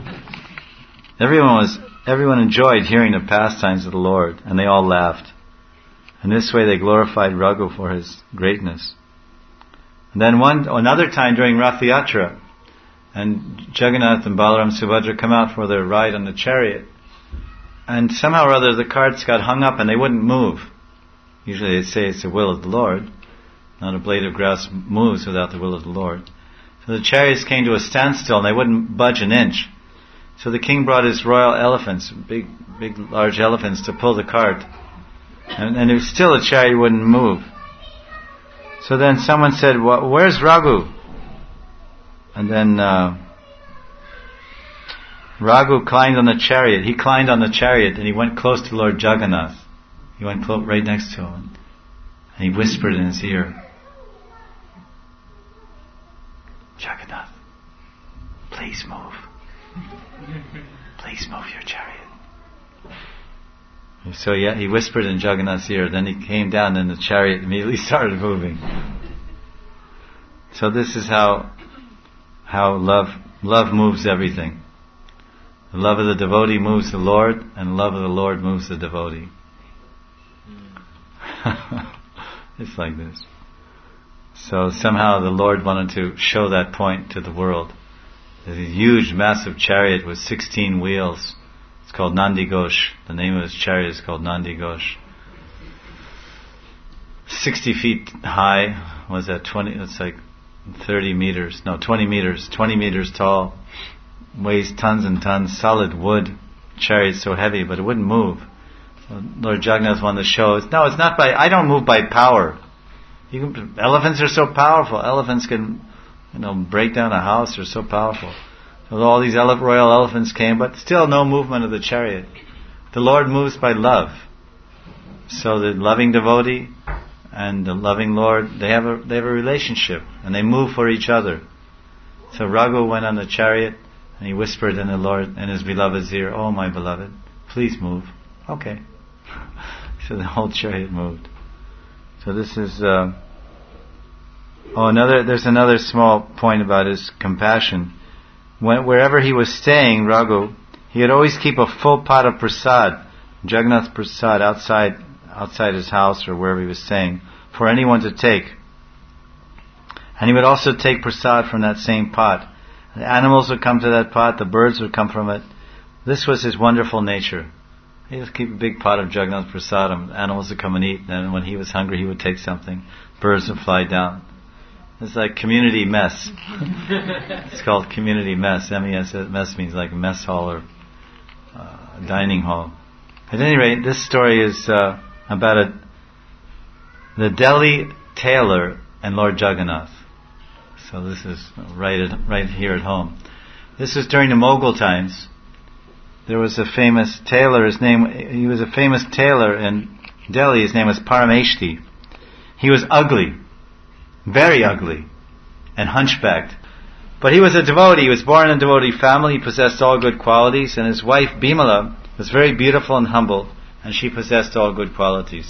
A: Everyone was, everyone enjoyed hearing the pastimes of the Lord, and they all laughed. In this way they glorified Raghu for his greatness. And then one, another time during Rath Yatra, and Jagannath and Balaram Subhadra come out for their ride on the chariot, and somehow or other the carts got hung up and they wouldn't move. Usually they say it's the will of the Lord. Not a blade of grass moves without the will of the Lord. So the chariots came to a standstill and they wouldn't budge an inch. So the king brought his royal elephants, big, big, large elephants, to pull the cart. And, and it was still the chariot wouldn't move. So then someone said, well, where's Raghu? And then uh, Raghu climbed on the chariot. He climbed on the chariot and he went close to Lord Jagannath. He went close, right next to him. And he whispered in his ear, Jagannath, please move. Please move your chariot. So yeah, he whispered in Jagannath's ear. Then he came down and the chariot immediately started moving. So this is how how love love moves everything. The love of the devotee moves the Lord, and the love of the Lord moves the devotee. It's like this. So somehow the Lord wanted to show that point to the world. There's a huge, massive chariot with sixteen wheels. It's called Nandi Ghosh. The name of his chariot is called Nandi Ghosh. Sixty feet high. Was that twenty? It's like thirty meters. No, twenty meters. Twenty meters tall. Weighs tons and tons. Solid wood. Chariot so heavy, but it wouldn't move. So Lord Jagannath wanted to show. No, it's not by. I don't move by power. You can, elephants are so powerful. Elephants can, you know, break down a house. They're so powerful. So all these ele- royal elephants came, but still no movement of the chariot. The Lord moves by love. So the loving devotee and the loving Lord, they have a they have a relationship, and they move for each other. So Raghu went on the chariot, and he whispered in the Lord, in his beloved's ear, "Oh, my beloved, please move." Okay. So the whole chariot moved. So this is. Uh, oh, another. There's another small point about his compassion. When, wherever he was staying, Raghu, he would always keep a full pot of prasad, Jagannath prasad, outside outside his house or wherever he was staying, for anyone to take. And he would also take prasad from that same pot. The animals would come to that pot, the birds would come from it. This was his wonderful nature. He would keep a big pot of Jagannath prasad, and animals would come and eat, and when he was hungry he would take something. Birds would fly down. It's like community mess. It's called community mess. M E S, mess means like mess hall or uh, dining hall. At any rate, this story is uh, about a, the Delhi tailor and Lord Jagannath. So this is right at, right here at home. This was during the Mughal times. There was a famous tailor. His name he was a famous tailor in Delhi. His name was Parameshti. He was ugly, very ugly, and hunchbacked. But he was a devotee. He was born in a devotee family. He possessed all good qualities, and his wife Bimala was very beautiful and humble, and she possessed all good qualities.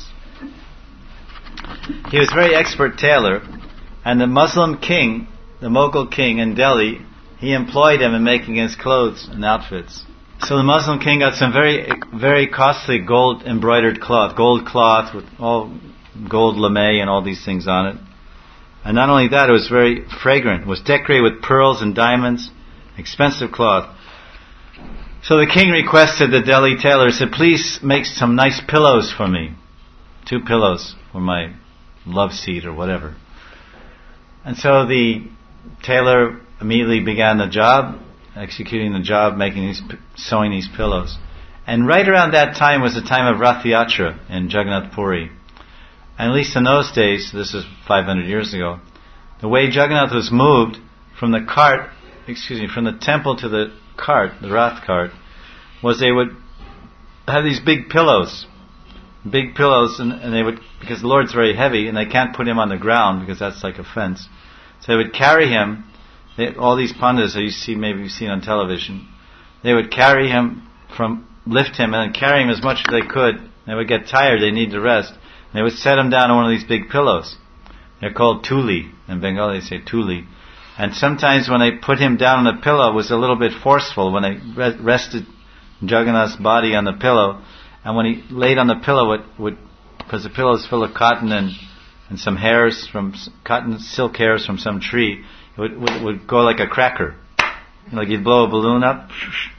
A: He was a very expert tailor, and the Muslim king, the Mughal king in Delhi, he employed him in making his clothes and outfits. So the Muslim king got some very, very costly gold embroidered cloth, gold cloth with all gold lame and all these things on it. And not only that, it was very fragrant. It was decorated with pearls and diamonds, expensive cloth. So the king requested the Delhi tailor, said, please make some nice pillows for me. Two pillows for my love seat or whatever. And so the tailor immediately began the job, executing the job, making these, sewing these pillows. And right around that time was the time of Rath Yatra in Jagannath Puri. And at least in those days, this is five hundred years ago, the way Jagannath was moved from the cart, excuse me, from the temple to the cart, the Rath cart, was they would have these big pillows, big pillows, and, and they would, because the Lord's very heavy, and they can't put him on the ground because that's like a fence. So they would carry him. They, all these pandas that you see, maybe you've seen on television, they would carry him from, lift him and then carry him as much as they could. They would get tired, they need to rest. They would set him down on one of these big pillows. They're called tuli. In Bengali they say tuli. And sometimes when they put him down on the pillow, it was a little bit forceful when they rested Jagannath's body on the pillow. And when he laid on the pillow, it would, because the pillow is full of cotton and, and some hairs from, cotton, silk hairs from some tree, it would, would, would go like a cracker. Like you'd blow a balloon up,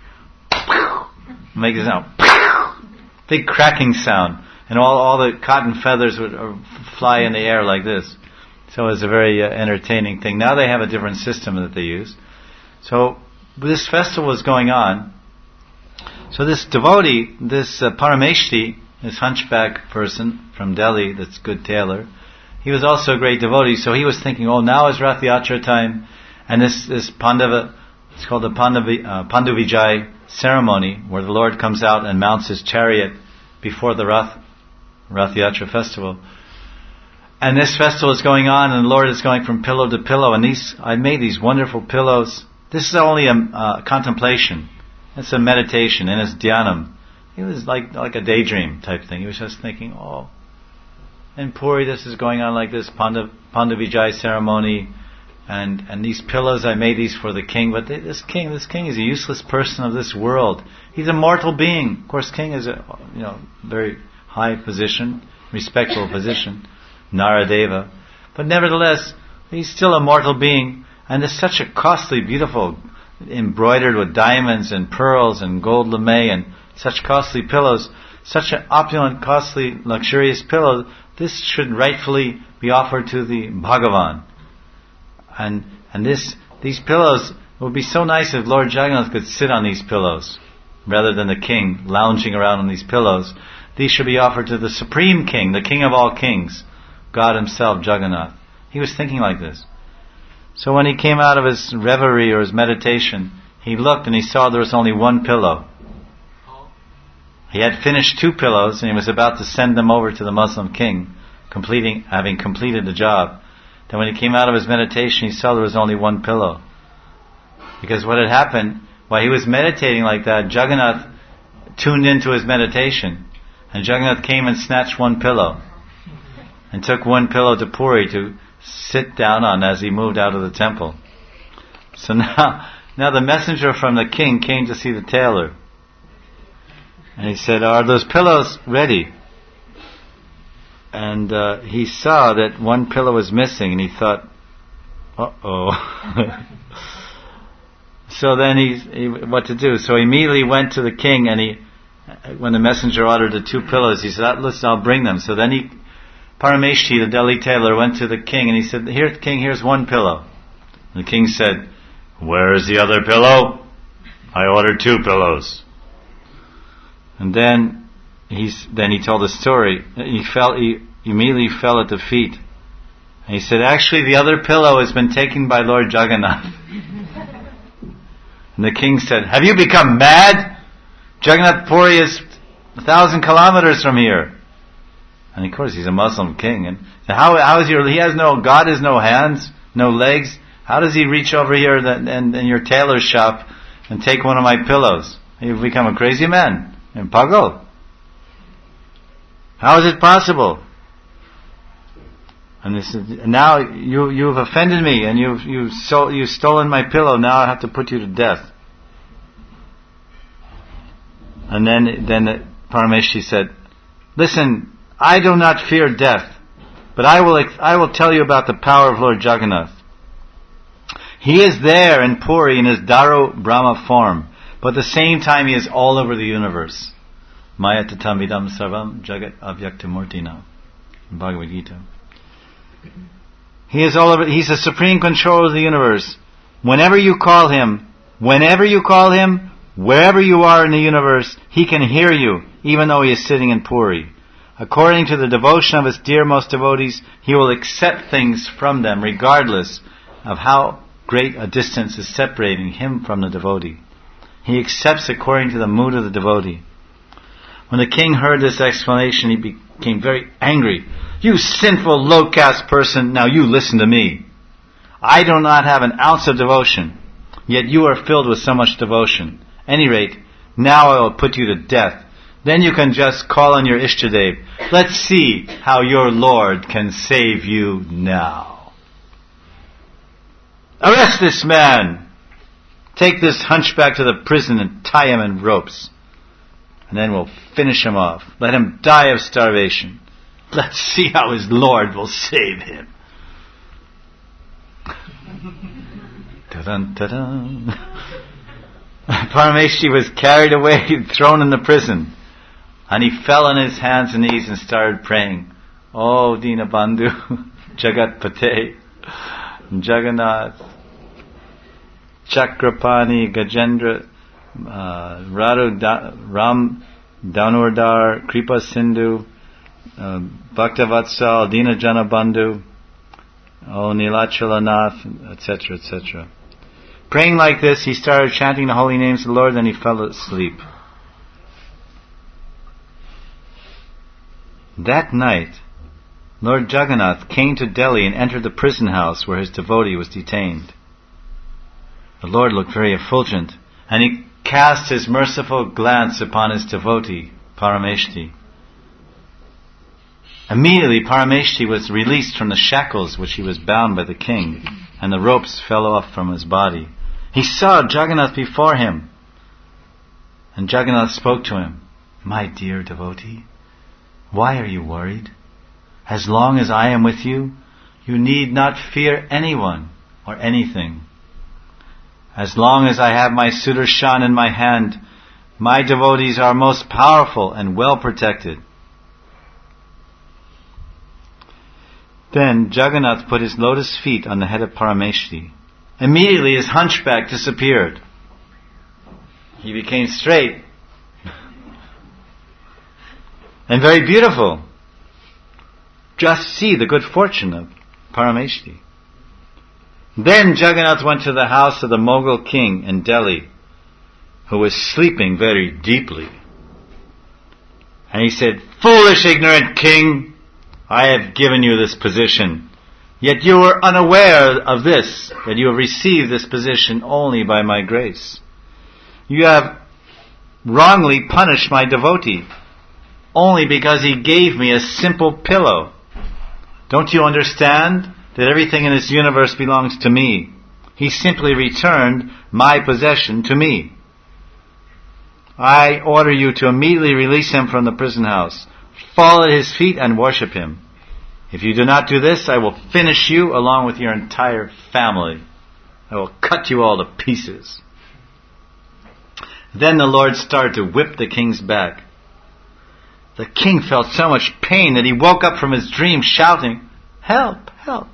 A: make a sound, big cracking sound. And all, all the cotton feathers would uh, fly in the air like this. So it was a very uh, entertaining thing. Now they have a different system that they use. So this festival was going on. So this devotee, this uh, Parameshti, this hunchback person from Delhi, that's good tailor, he was also a great devotee. So he was thinking, oh, now is Rath Yatra time, and this this Pandava, it's called the Pandavi, uh, Panduvijay ceremony, where the Lord comes out and mounts his chariot before the Rath Rath Yatra festival. And this festival is going on, and the Lord is going from pillow to pillow. And these, I made these wonderful pillows. This is only a uh, contemplation. It's a meditation, and it's dhyanam. It was like like a daydream type thing. He was just thinking, oh, in Puri this is going on like this Pandav, Pandavijay ceremony, and and these pillows, I made these for the king. But they, this king, this king is a useless person of this world. He's a mortal being. Of course, king is a you know very high position, respectful position, Naradeva. But nevertheless, he's still a mortal being, and there's such a costly, beautiful, embroidered with diamonds and pearls and gold lame and such costly pillows, such an opulent, costly, luxurious pillow, this should rightfully be offered to the Bhagavan. And and this these pillows, it would be so nice if Lord Jagannath could sit on these pillows, rather than the king lounging around on these pillows. These should be offered to the Supreme King, the King of all kings, God himself, Jagannath. He was thinking like this. So when he came out of his reverie or his meditation, he looked and he saw there was only one pillow. He had finished two pillows and he was about to send them over to the Muslim king, completing, having completed the job. Then when he came out of his meditation, he saw there was only one pillow. Because what had happened, while he was meditating like that, Jagannath tuned into his meditation. And Jagannath came and snatched one pillow and took one pillow to Puri to sit down on as he moved out of the temple. So now, now the messenger from the king came to see the tailor. And he said, are those pillows ready? And uh, he saw that one pillow was missing, and he thought, uh-oh. So then he, he, what to do? So he immediately went to the king, and he, when the messenger ordered the two pillows, he said, listen, I'll bring them. So then he Parameshti, the Delhi tailor, went to the king and he said, "Here, king, here's one pillow." And the king said, "Where is the other pillow? I ordered two pillows." And then he's then he told the story. He fell. He immediately fell at the feet. And he said, "Actually, the other pillow has been taken by Lord Jagannath." And the king said, "Have you become mad? Jagannath Puri is a thousand kilometers from here." And of course, he's a Muslim king. And how how is your? He has no God has no hands, no legs. How does he reach over here and in, in your tailor's shop and take one of my pillows? You've become a crazy man in Pagal. How is it possible? And this is, now you you've offended me and you've you've so, you've stolen my pillow. Now I have to put you to death. And then then Parameshti said, "Listen, I do not fear death, but I will I will tell you about the power of Lord Jagannath. He is there in Puri in his Daru Brahma form, but at the same time he is all over the universe. Maya tatam vidam sarvam jagat avyaktamurtina." In Bhagavad Gita. He is all over. He's the supreme controller of the universe. Whenever you call him, whenever you call him, wherever you are in the universe, he can hear you, even though he is sitting in Puri. According to the devotion of his dearmost devotees, he will accept things from them, regardless of how great a distance is separating him from the devotee. He accepts according to the mood of the devotee. When the king heard this explanation, he became very angry. "You sinful, low-caste person, now you listen to me. I do not have an ounce of devotion, yet you are filled with so much devotion. At any rate, now I will put you to death. Then you can just call on your Ishtadev. Let's see how your Lord can save you now. Arrest this man! Take this hunchback to the prison and tie him in ropes. And then we'll finish him off. Let him die of starvation. Let's see how his Lord will save him." Ta-dun, ta-dun. Parameshti was carried away and thrown in the prison. And he fell on his hands and knees and started praying. "Oh, Dinabandhu, Jagat Pate, Jagannath, Chakrapani, Gajendra, uh, Radhu, da, Ram, Danurdar, Kripa Sindhu, uh, Bhaktavatsal, Dina Janabandhu, Oh Nilachalanath, et cetera, et cetera. Praying like this, he started chanting the holy names of the Lord, then he fell asleep. That night, Lord Jagannath came to Delhi and entered the prison house where his devotee was detained. The Lord looked very effulgent, and he cast his merciful glance upon his devotee, Parameshti. Immediately, Parameshti was released from the shackles which he was bound by the king, and the ropes fell off from his body. He saw Jagannath before him, and Jagannath spoke to him, "My dear devotee, why are you worried? As long as I am with you, you need not fear anyone or anything. As long as I have my Sudarshan in my hand, my devotees are most powerful and well protected." Then Jagannath put his lotus feet on the head of Parameshti. Immediately his hunchback disappeared. He became straight and very beautiful. Just see the good fortune of Parameshti. Then Jagannath went to the house of the Mughal king in Delhi, who was sleeping very deeply. And he said, "Foolish, ignorant king, I have given you this position, yet you are unaware of this, that you have received this position only by my grace. You have wrongly punished my devotee, only because he gave me a simple pillow. Don't you understand that everything in this universe belongs to me? He simply returned my possession to me. I order you to immediately release him from the prison house. Fall at his feet and worship him. If you do not do this, I will finish you along with your entire family. I will cut you all to pieces." Then the Lord started to whip the king's back. the king felt so much pain that he woke up from his dream shouting, "Help! Help!"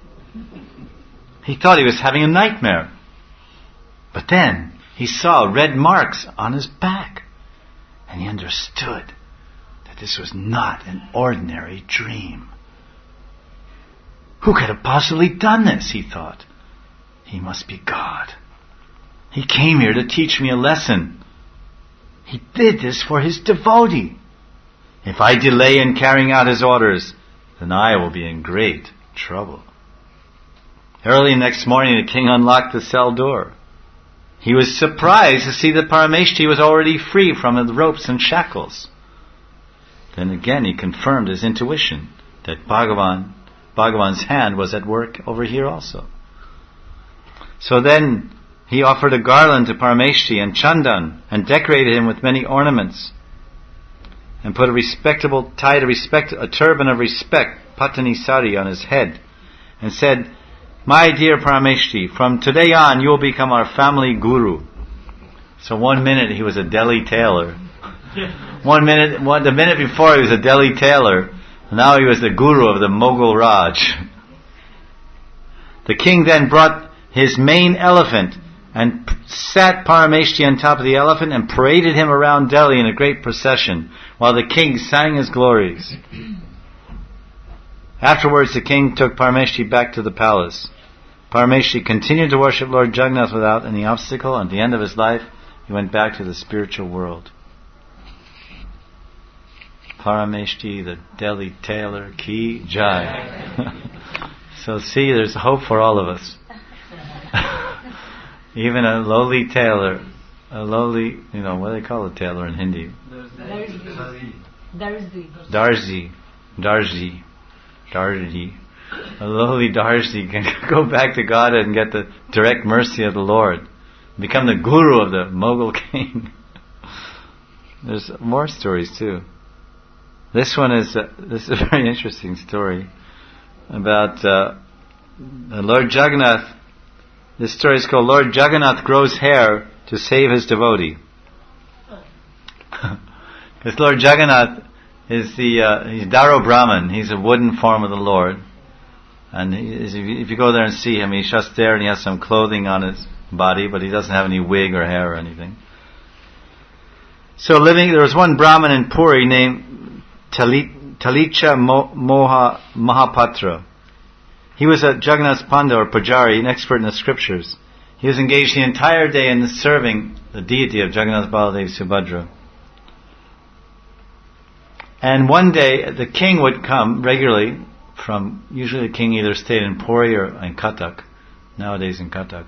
A: He thought he was having a nightmare. But then he saw red marks on his back, and he understood that this was not an ordinary dream. Who could have possibly done this, he thought. He must be God. He came here to teach me a lesson. He did this for his devotee. If I delay in carrying out his orders, then I will be in great trouble. Early next morning, the king unlocked the cell door. He was surprised to see that Parameshti was already free from the ropes and shackles. Then again he confirmed his intuition that Bhagavan, Bhagavan's hand was at work over here also. So then he offered a garland to Parameshti and Chandan and decorated him with many ornaments and put a respectable, tied a, respect, a turban of respect, Patani Sari, on his head and said, "My dear Parameshti, from today on you will become our family guru." So one minute he was a Delhi tailor. One minute, one, the minute before he was a Delhi tailor. Now he was the guru of the Mughal Raj. The king then brought his main elephant and sat Parameshti on top of the elephant and paraded him around Delhi in a great procession while the king sang his glories. Afterwards the king took Parameshti back to the palace. Parameshti continued to worship Lord Jagannath without any obstacle, and at the end of his life he went back to the spiritual world. Parameshti, the Delhi tailor, ki jai. So see, there's hope for all of us. Even a lowly tailor, a lowly, you know, what do they call a tailor in Hindi?
B: Darzi. Darzi.
A: Darzi. Darzi. Darzi. A lowly Darzi can go back to God and get the direct mercy of the Lord. Become the guru of the Mughal king. There's more stories too. This one is uh, this is a very interesting story about uh, Lord Jagannath. This story is called Lord Jagannath Grows Hair to Save His Devotee. Because Lord Jagannath is the uh, he's Daro Brahman. He's a wooden form of the Lord, and he is, if you go there and see him, he's just there and he has some clothing on his body, but he doesn't have any wig or hair or anything. So living, there was one Brahman in Puri named Talit, Talicha Moha Mahapatra. He was a Jagannath Panda or Pujari, an expert in the scriptures. He was engaged the entire day in serving the deity of Jagannath Baladev Subhadra. And one day the king would come regularly from, usually the king either stayed in Puri or in Cuttack, nowadays in Cuttack,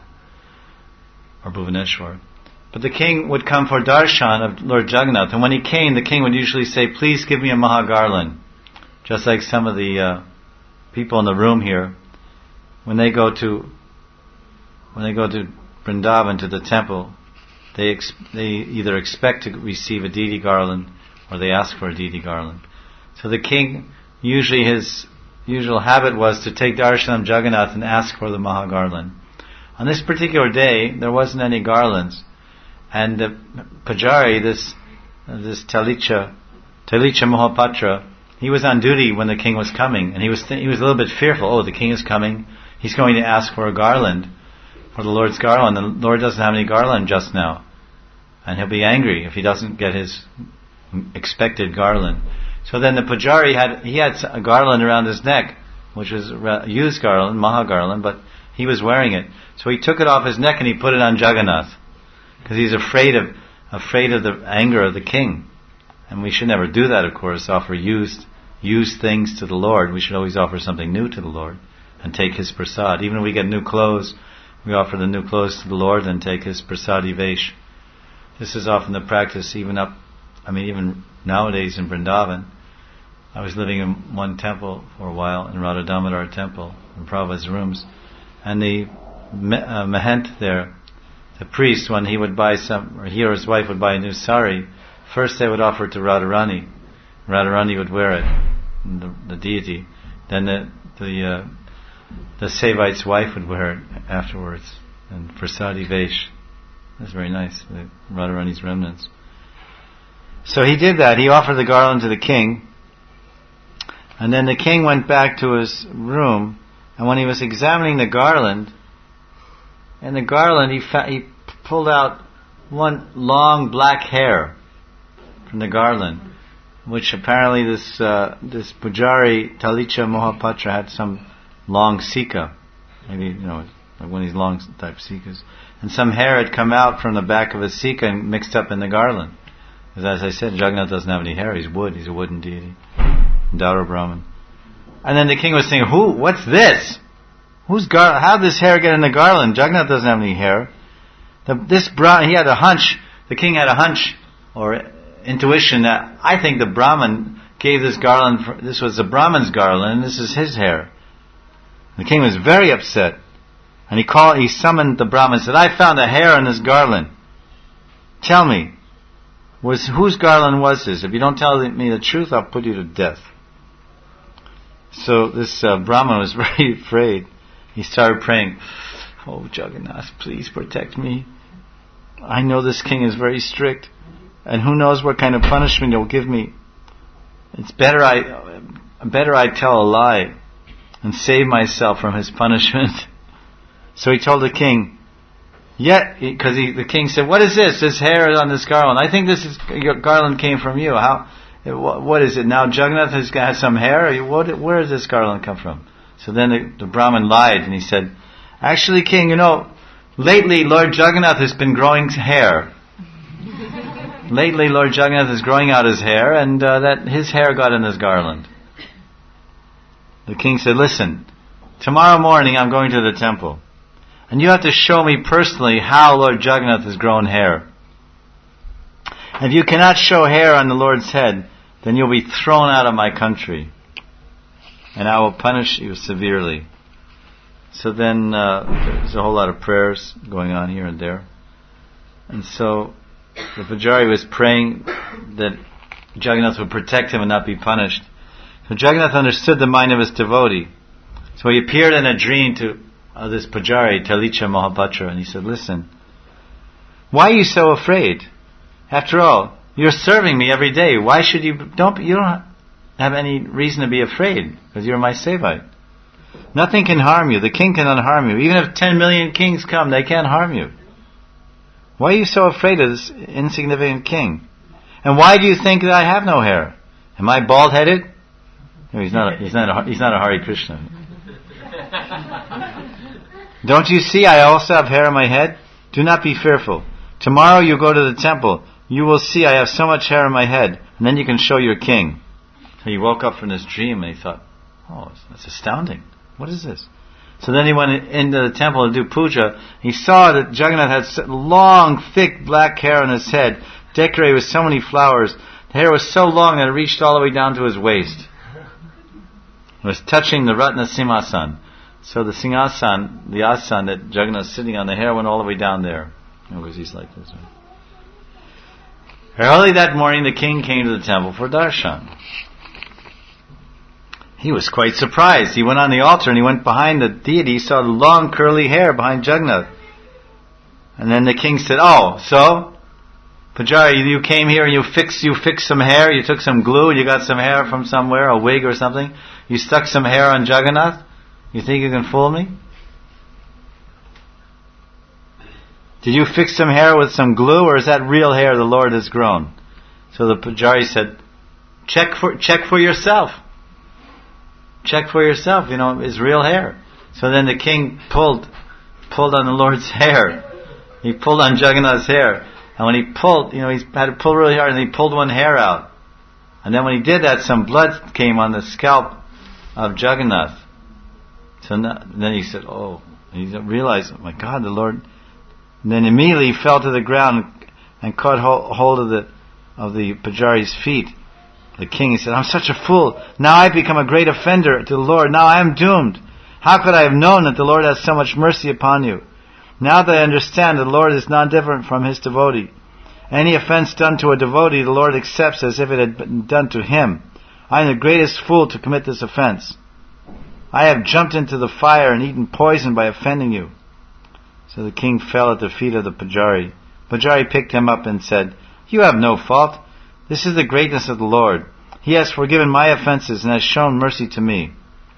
A: or Bhubaneswar. But the king would come for darshan of Lord Jagannath, and when he came, the king would usually say, "Please give me a Maha Garland." Just like some of the uh, people in the room here, when they go to when they go to Vrindavan, to the temple, they ex- they either expect to receive a deity garland or they ask for a deity garland. So the king, usually his usual habit was to take darshan of Jagannath and ask for the Maha Garland. On this particular day, there wasn't any garlands. And the Pujari, this uh, this Talicha, Talicha Mahapatra, he was on duty when the king was coming, and he was th- he was a little bit fearful. Oh, the king is coming. He's going to ask for a garland, for the Lord's garland. The Lord doesn't have any garland just now, and he'll be angry if he doesn't get his expected garland. So then the Pujari had he had a garland around his neck, which was a used garland, Maha Garland, but he was wearing it. So he took it off his neck and he put it on Jagannath, because he's afraid of afraid of the anger of the king. And we should never do that, of course, offer used used things to the Lord. We should always offer something new to the Lord and take His prasad. Even if we get new clothes, we offer the new clothes to the Lord and take His prasadi vesh. This is often the practice, even up, I mean, even nowadays in Vrindavan. I was living in one temple for a while, in Radha Damodar temple, in Prabhupada's rooms, and the uh, Mahant there, the priest, when he would buy some, or he or his wife would buy a new sari, first they would offer it to Radharani. Radharani would wear it, the, the deity. Then the the uh, the Sevite's wife would wear it afterwards, and Prasadi Vesh. That's very nice, the Radharani's remnants. So he did that. He offered the garland to the king. And then the king went back to his room. And when he was examining the garland, in the garland he, fa- he pulled out one long black hair from the garland, which apparently this uh, this Pujari Talicha Mohapatra had some long sika, maybe, you know, like one of these long type sikas, and some hair had come out from the back of his sika and mixed up in the garland. Because as I said, Jagannath doesn't have any hair; he's wood. He's a wooden deity, Daura Brahman. And then the king was saying, "Who? What's this? Who's gar? How did this hair get in the garland? Jagannath doesn't have any hair." The, this Brahman, he had a hunch. The king had a hunch or intuition that I think the Brahman gave this garland. For, this was the Brahman's garland, and this is his hair. The king was very upset, and he called. He summoned the Brahman and said, "I found a hair in this garland. Tell me, was whose garland was this? If you don't tell me the truth, I'll put you to death." So this uh, Brahman was very afraid. He started praying, "Oh Jagannath, please protect me. I know this king is very strict, and who knows what kind of punishment he'll give me. It's better I, better I tell a lie and save myself from his punishment." So he told the king, yet, because the king said, "What is this? This hair is on this garland. I think this is, your garland came from you. How? What, what is it now? Jagannath has, has some hair. What, where does this garland come from?" So then the, the Brahmin lied, and he said, "Actually, king, you know, lately Lord Jagannath has been growing hair. Lately Lord Jagannath is growing out his hair, and uh, that his hair got in this garland." The king said, "Listen, tomorrow morning I'm going to the temple, and you have to show me personally how Lord Jagannath has grown hair. If you cannot show hair on the Lord's head, then you'll be thrown out of my country, and I will punish you severely." So then uh, there's a whole lot of prayers going on here and there. And so the Pujari was praying that Jagannath would protect him and not be punished. So Jagannath understood the mind of his devotee. So he appeared in a dream to uh, this Pujari, Talicha Mohapatra, and he said, "Listen, why are you so afraid? After all, you're serving me every day. Why should you, don't, you don't have any reason to be afraid, because you're my Sevite. Nothing can harm you. The king cannot harm you. Even if ten million kings come, they can't harm you. Why are you so afraid of this insignificant king? And why do you think that I have no hair? Am I bald-headed?" No, he's not. A, he's not. A, he's not a Hare Krishna. "Don't you see? I also have hair on my head. Do not be fearful. Tomorrow you go to the temple. You will see I have so much hair on my head, and then you can show your king." So he woke up from this dream and he thought, "Oh, that's astounding. What is this?" So then he went into the temple to do puja. He saw that Jagannath had long, thick black hair on his head, decorated with so many flowers. The hair was so long that it reached all the way down to his waist. It was touching the Ratna Simhasan. So the Singhasan, the asan that Jagannath was sitting on, the hair went all the way down there. In other words, he's like this. Early that morning, the king came to the temple for darshan. He was quite surprised. He went on the altar and he went behind the deity. He saw the long curly hair behind Jagannath. And then the king said, "Oh, so? Pujari, you came here and you fixed, you fixed some hair, you took some glue, you got some hair from somewhere, a wig or something. You stuck some hair on Jagannath? You think you can fool me? Did you fix some hair with some glue, or is that real hair the Lord has grown?" So the Pujari said, check for, check for yourself. Check for yourself, you know, it's real hair. So then the king pulled, pulled on the Lord's hair. He pulled on Jagannath's hair. And when he pulled, you know, he had to pull really hard, and he pulled one hair out. And then when he did that, some blood came on the scalp of Jagannath. So now, then he said, "Oh," he realized, "Oh my God, the Lord." And then immediately he fell to the ground and caught hold of the of the Pujari's feet. The king, he said, "I'm such a fool. Now I've become a great offender to the Lord. Now I am doomed. How could I have known that the Lord has so much mercy upon you? Now that I understand that the Lord is not different from his devotee. Any offense done to a devotee, the Lord accepts as if it had been done to him. I am the greatest fool to commit this offense. I have jumped into the fire and eaten poison by offending you." So the king fell at the feet of the Pujari. Pujari picked him up and said, "You have no fault. This is the greatness of the Lord. He has forgiven my offenses and has shown mercy to me.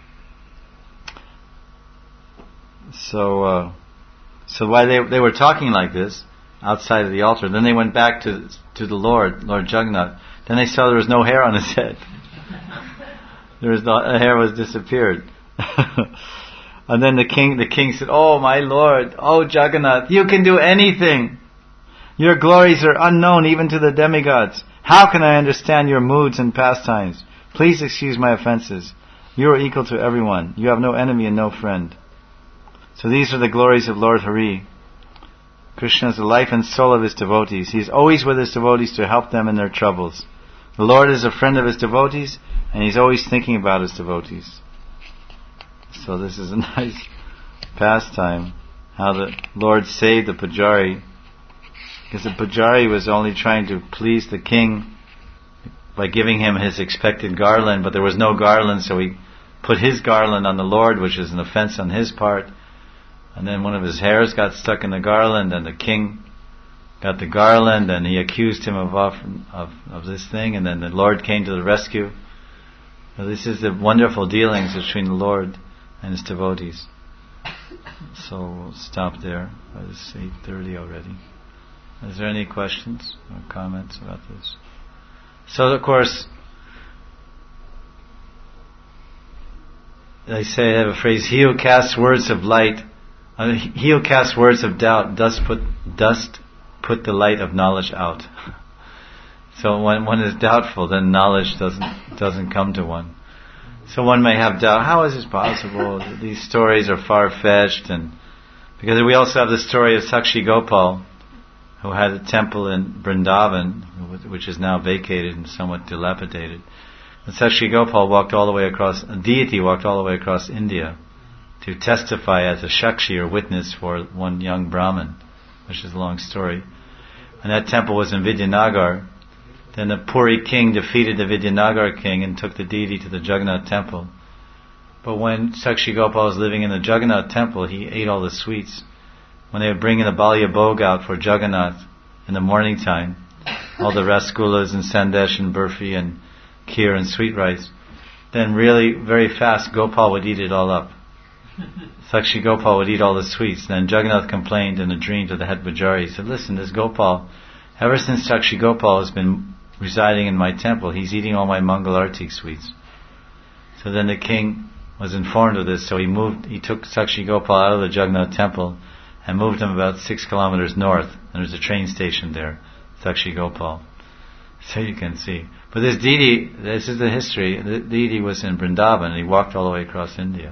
A: So, uh, so while they they were talking like this outside of the altar, then they went back to to the Lord, Lord Jagannath. Then they saw there was no hair on his head. There was no, the hair was disappeared. And then the king, the king said, "Oh my Lord, oh Jagannath, you can do anything. Your glories are unknown even to the demigods. How can I understand your moods and pastimes? Please excuse my offenses. You are equal to everyone. You have no enemy and no friend." So these are the glories of Lord Hari. Krishna is the life and soul of his devotees. He is always with his devotees to help them in their troubles. The Lord is a friend of his devotees, and he's always thinking about his devotees. So this is a nice pastime, how the Lord saved the Pujari, because the Pujari was only trying to please the king by giving him his expected garland, but there was no garland, so he put his garland on the Lord, which is an offense on his part. And then one of his hairs got stuck in the garland, and the king got the garland, and he accused him of of, of this thing, and then the Lord came to the rescue. So this is the wonderful dealings between the Lord and his devotees. So we'll stop there. It's eight thirty already. Is there any questions or comments about this? So of course, they say, I have a phrase, he who casts words of light, uh, he who casts words of doubt does put, dust put the light of knowledge out. So when one is doubtful, then knowledge doesn't doesn't come to one. So one may have doubt, how is this possible? These stories are far-fetched, and because we also have the story of Sakshi Gopal, who had a temple in Vrindavan, which is now vacated and somewhat dilapidated. And Sakshi Gopal walked all the way across, a deity walked all the way across India to testify as a Shakshi or witness for one young Brahmin, which is a long story. And that temple was in Vidyanagar. Then the Puri king defeated the Vidyanagar king and took the deity to the Jagannath temple. But when Sakshi Gopal was living in the Jagannath temple, he ate all the sweets. When they would bring in the Balya Bhog out for Jagannath in the morning time, all the rasgullas and sandesh and burfi and kheer and sweet rice, then really very fast Gopal would eat it all up. Sakshi Gopal would eat all the sweets. Then Jagannath complained in a dream to the head Pujari. He said, listen, this Gopal, ever since Sakshi Gopal has been residing in my temple, he's eating all my Mangal Arti sweets. So then the king was informed of this, so he moved, he took Sakshi Gopal out of the Jagannath temple and moved him about six kilometers north. And there's a train station there, Sakshi Gopal. So you can see. But this deity, this is the history, the deity was in Vrindavan and he walked all the way across India.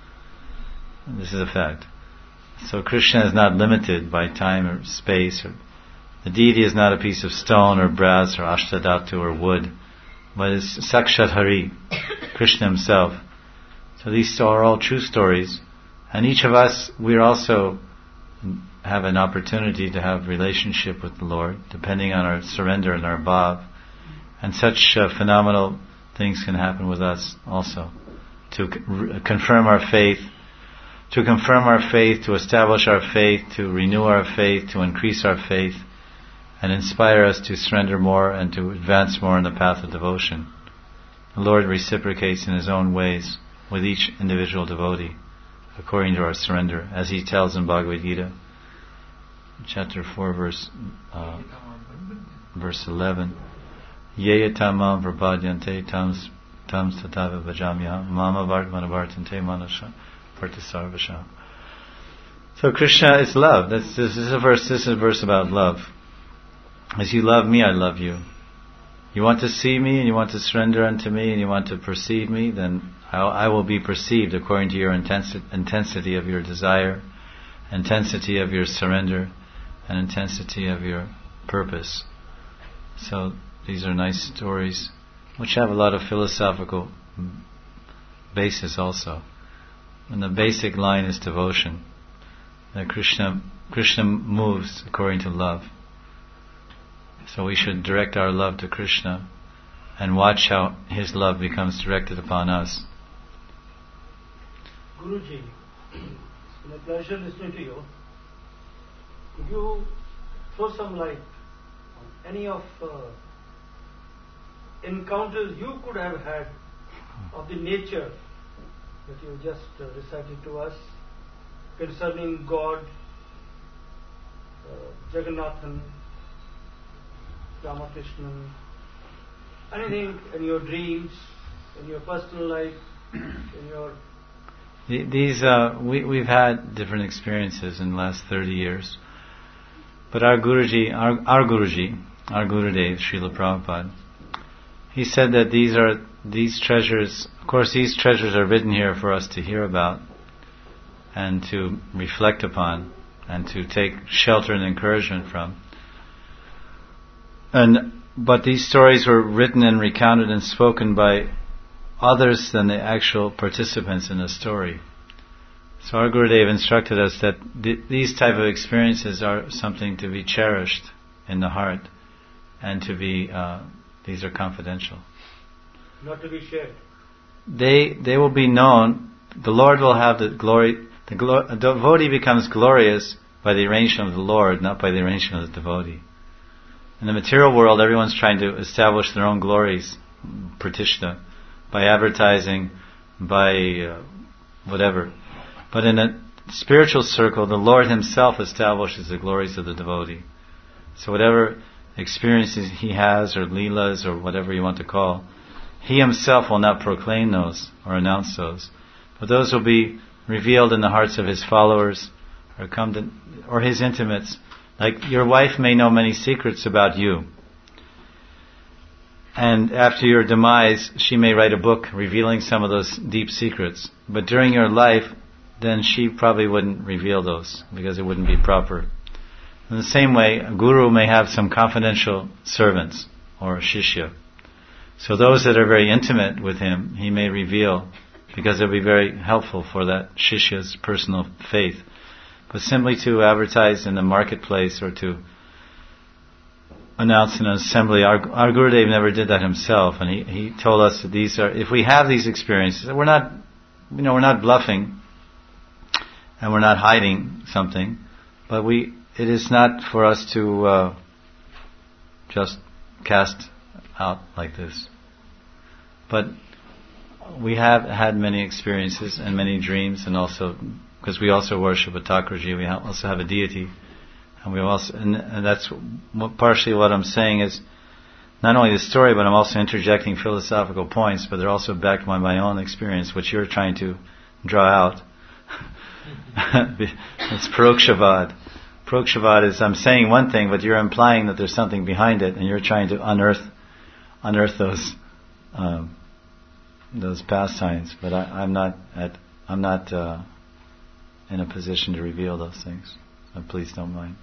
A: And this is a fact. So Krishna is not limited by time or space. Or, the deity is not a piece of stone or brass or ashtadhatu or wood, but it's Sakshat Hari, Krishna himself. So these are all true stories. And each of us, we're also have an opportunity to have relationship with the Lord, depending on our surrender and our bhav. And such uh, phenomenal things can happen with us also. To c- confirm our faith, to confirm our faith, to establish our faith, to renew our faith, to increase our faith, and inspire us to surrender more and to advance more in the path of devotion. The Lord reciprocates in His own ways with each individual devotee, according to our surrender, as He tells in Bhagavad Gita, chapter four, verse uh, verse eleven. Yeya tamam prabhadyante tams tams tatava bhajamyaham mama vartmana vartante manasha vartasarvasha. So Krishna is love. That's, this is a verse. This is a verse about love. As you love me, I love you. You want to see me and you want to surrender unto me and you want to perceive me, then I, I will be perceived according to your intensi- intensity of your desire, intensity of your surrender, and intensity of your purpose. So these are nice stories which have a lot of philosophical basis also. And the basic line is devotion. That Krishna Krishna moves according to love. So we should direct our love to Krishna and watch how His love becomes directed upon us.
C: Guruji, it's been a pleasure listening to you. Could you throw some light on any of uh, encounters you could have had of the nature that you just uh, recited to us concerning God, uh, Jagannathan, Ramakrishnan, anything in your dreams, in your personal life, in your...
A: These, uh, we, we've had different experiences in the last thirty years. But our Guruji, our, our Guruji, our Gurudev, Srila Prabhupada, he said that these are, these treasures, of course these treasures are written here for us to hear about and to reflect upon and to take shelter and encouragement from. And but these stories were written and recounted and spoken by others than the actual participants in the story. So our Gurudev instructed us that th- these type of experiences are something to be cherished in the heart and to be, uh, these are confidential.
C: Not to be shared.
A: They they will be known, the Lord will have the glory, the glo- a devotee becomes glorious by the arrangement of the Lord, not by the arrangement of the devotee. In the material world, everyone's trying to establish their own glories, pratishta, by advertising, by uh, whatever. But in a spiritual circle, the Lord Himself establishes the glories of the devotee. So whatever experiences he has, or leelas, or whatever you want to call, He Himself will not proclaim those or announce those. But those will be revealed in the hearts of His followers, or come to, or His intimates. Like your wife may know many secrets about you. And after your demise, she may write a book revealing some of those deep secrets. But during your life, then she probably wouldn't reveal those, because it wouldn't be proper. In the same way, a guru may have some confidential servants, or shishya. So those that are very intimate with him, he may reveal, because it will be very helpful for that shishya's personal faith. But simply to advertise in the marketplace or to announce in an assembly, our, our Gurudev never did that himself, and he, he told us that these are, if we have these experiences, we're not, you know, we're not bluffing, and we're not hiding something, but we, it is not for us to uh, just cast out like this. But we have had many experiences and many dreams, and also because we also worship a Thakurji, we also have a deity, and we also, and, and that's what, partially what I'm saying is not only the story, but I'm also interjecting philosophical points, but they're also backed by my own experience, which you're trying to draw out. It's Parokshavad. Parokshavad is I'm saying one thing, but you're implying that there's something behind it, and you're trying to unearth, unearth those, um, those pastimes. But I, I'm not at, I'm not uh, in a position to reveal those things. So please don't mind.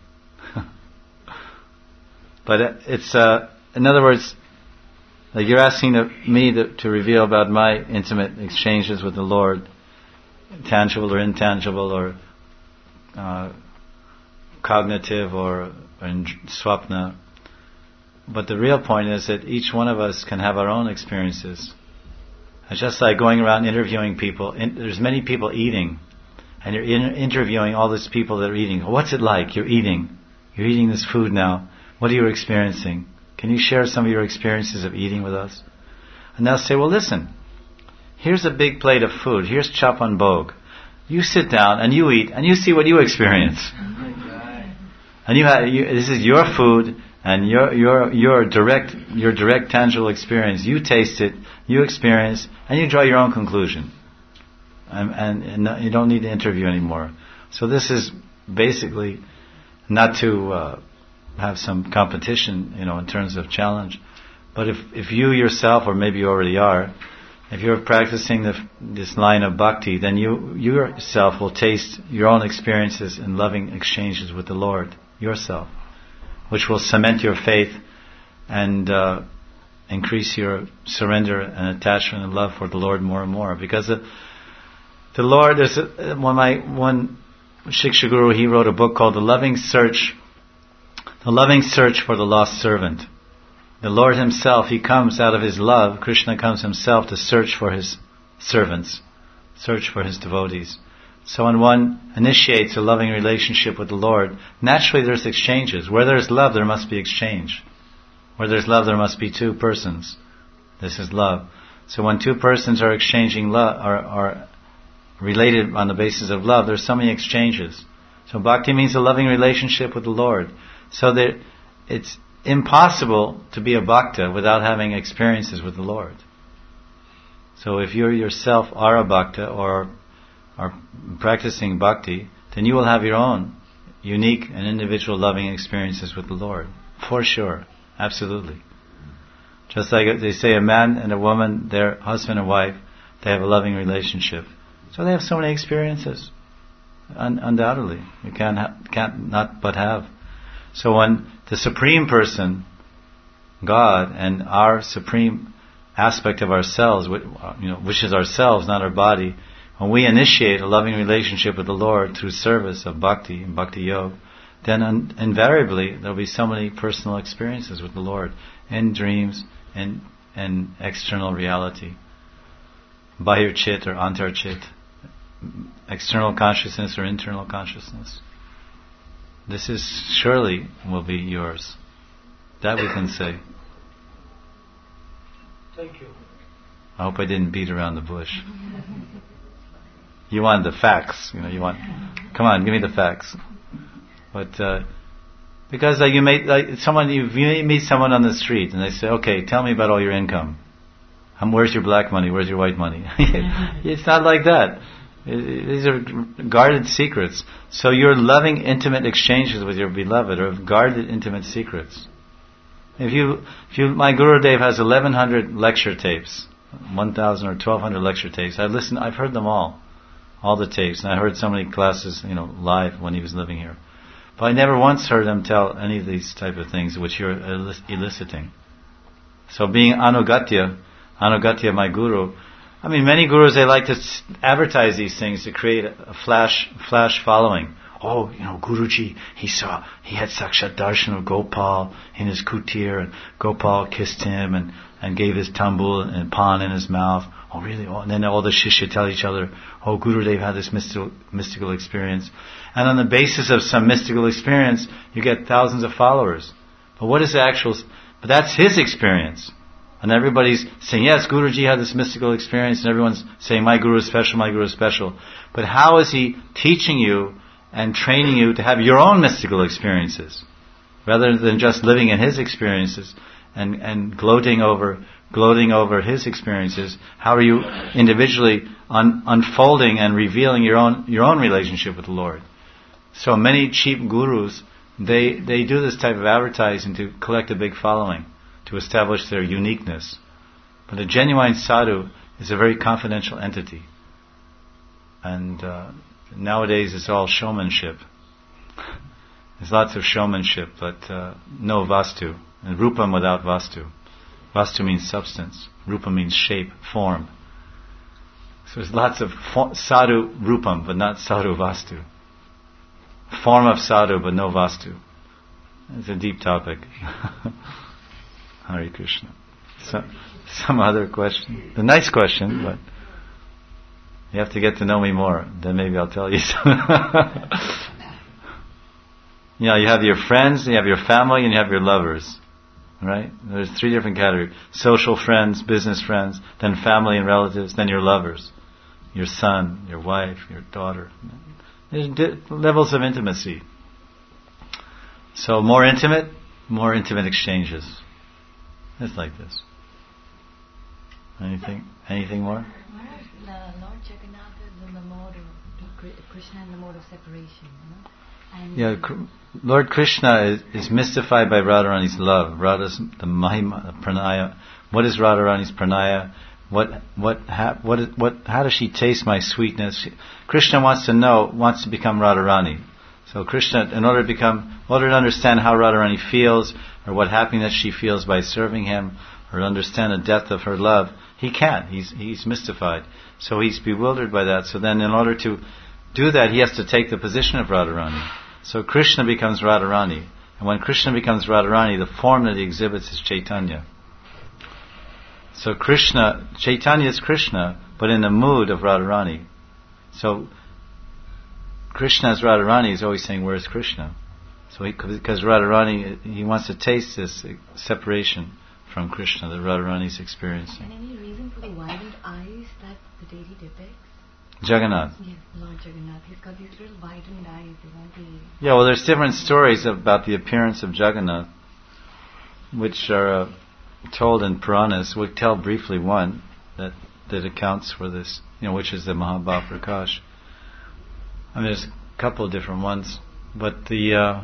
A: But it's, uh, in other words, like you're asking to, me to, to reveal about my intimate exchanges with the Lord, tangible or intangible, or uh, cognitive or, or in swapna. But the real point is that each one of us can have our own experiences. It's just like going around interviewing people. In, there's many people eating, and you're in, interviewing all these people that are eating. What's it like? You're eating. You're eating this food now. What are you experiencing? Can you share some of your experiences of eating with us? And they'll say, well, listen, here's a big plate of food. Here's chapan bhog. You sit down and you eat and you see what you experience. And you have, you, this is your food and your your your direct your direct tangible experience. You taste it, you experience, and you draw your own conclusion. And, and, and no, you don't need to interview anymore. So this is basically not to uh, have some competition, you know, in terms of challenge. But if if you yourself, or maybe you already are, if you're practicing the, this line of bhakti, then you, you yourself will taste your own experiences in loving exchanges with the Lord, yourself, which will cement your faith and uh, increase your surrender and attachment and love for the Lord more and more. Because the, the Lord, there's a, one, my, one Shiksha Guru, he wrote a book called The Loving Search, The Loving Search for the Lost Servant. The Lord Himself, He comes out of His love, Krishna comes Himself to search for His servants, search for His devotees. So when one initiates a loving relationship with the Lord, naturally there's exchanges. Where there's love, there must be exchange. Where there's love, there must be two persons This is love. So when two persons are exchanging love, are, are related on the basis of love, there's so many exchanges. So bhakti means a loving relationship with the Lord. So that it's impossible to be a bhakta without having experiences with the Lord. So if you yourself are a bhakta or are practicing bhakti, then you will have your own unique and individual loving experiences with the Lord. For sure. Absolutely. Just like they say a man and a woman, they're husband and wife, they have a loving relationship. So they have so many experiences. Un- undoubtedly. You can't, ha- can't not but have. So when the Supreme Person, God, and our supreme aspect of ourselves, you know, which is ourselves, not our body, when we initiate a loving relationship with the Lord through service of bhakti and bhakti yoga, then un- invariably there will be so many personal experiences with the Lord in dreams and and external reality, bahir chit or antar chit, external consciousness or internal consciousness. This is surely will be yours. That we can say.
C: Thank you.
A: I hope I didn't beat around the bush. You want the facts, you know. You want, come on, give me the facts. But uh, because like you meet like someone, you, you meet someone on the street and they say, "Okay, tell me about all your income. Um, where's your black money? Where's your white money?" It's not like that. It, these are guarded secrets. So your loving, intimate exchanges with your beloved are guarded, intimate secrets. If you, if you, my Gurudev has eleven hundred lecture tapes, one thousand or twelve hundred lecture tapes. I listen. I've heard them all, all the tapes, and I heard so many classes, you know, live when he was living here. But I never once heard him tell any of these type of things which you're eliciting. So being Anugatya, Anugatya, my guru. I mean, many gurus, they like to advertise these things to create a flash, flash following. Oh, you know, Guruji, he saw, he had Sakshat Darshan of Gopal in his kutir, and Gopal kissed him and, and gave his tambul and pan in his mouth. Oh, really? Oh, and then all the shishya tell each other, oh, Gurudev had this mystical, mystical experience. And on the basis of some mystical experience, you get thousands of followers. But what is the actual, but that's his experience. And everybody's saying, yes, Guruji had this mystical experience, and everyone's saying, my Guru is special, my Guru is special. But how is he teaching you and training you to have your own mystical experiences, rather than just living in his experiences and, and gloating over gloating over his experiences? How are you individually un, unfolding and revealing your own your own relationship with the Lord? So many cheap gurus, they they do this type of advertising to collect a big following, to establish their uniqueness. But a genuine sadhu is a very confidential entity, and uh, nowadays it's all showmanship. There's lots of showmanship, but uh, no vastu. And rupam without vastu. Vastu means substance. Rupa means shape, form. So there's lots of fo- sadhu rupam, but not sadhu vastu. Form of sadhu, but no vastu. It's a deep topic. Hare Krishna. So, some other question. A nice question, but you have to get to know me more. Then maybe I'll tell you something. You know, you have your friends, you have your family, and you have your lovers. Right? There's three different categories. Social friends, business friends, then family and relatives, then your lovers. Your son, your wife, your daughter. There's di- levels of intimacy. So more intimate, more intimate exchanges. It's like this. Anything? Anything more?
B: The Lord Jagannath is in the mode of Krishna in the mode of separation. You know? And
A: Yeah, Lord Krishna is, is mystified by Radharani's love. Radha's the Mahima, the Pranaya. What is Radharani's Pranaya? What what ha, what what? How does she taste my sweetness? She, Krishna wants to know, wants to become Radharani. So Krishna, in order to become, in order to understand how Radharani feels, or what happiness she feels by serving him, or understand the depth of her love, he can't. He's he's mystified. So he's bewildered by that. So then, in order to do that, he has to take the position of Radharani. So Krishna becomes Radharani. And when Krishna becomes Radharani, the form that he exhibits is Chaitanya. So Krishna, Chaitanya is Krishna, but in the mood of Radharani. So Krishna as Radharani is always saying, where's Krishna? So he, because Radharani, he wants to taste this separation from Krishna that Radharani is experiencing.
B: And any reason for the widened eyes that the deity depicts?
A: Jagannath.
B: Yes, Lord Jagannath. He's got these little widened eyes. They won't be...
A: Yeah, well, there's different stories about the appearance of Jagannath, which are uh, told in Puranas. We'll tell briefly one that, that accounts for this, you know, which is the Mahabhav Prakash. I mean, there's a couple of different ones, but the uh,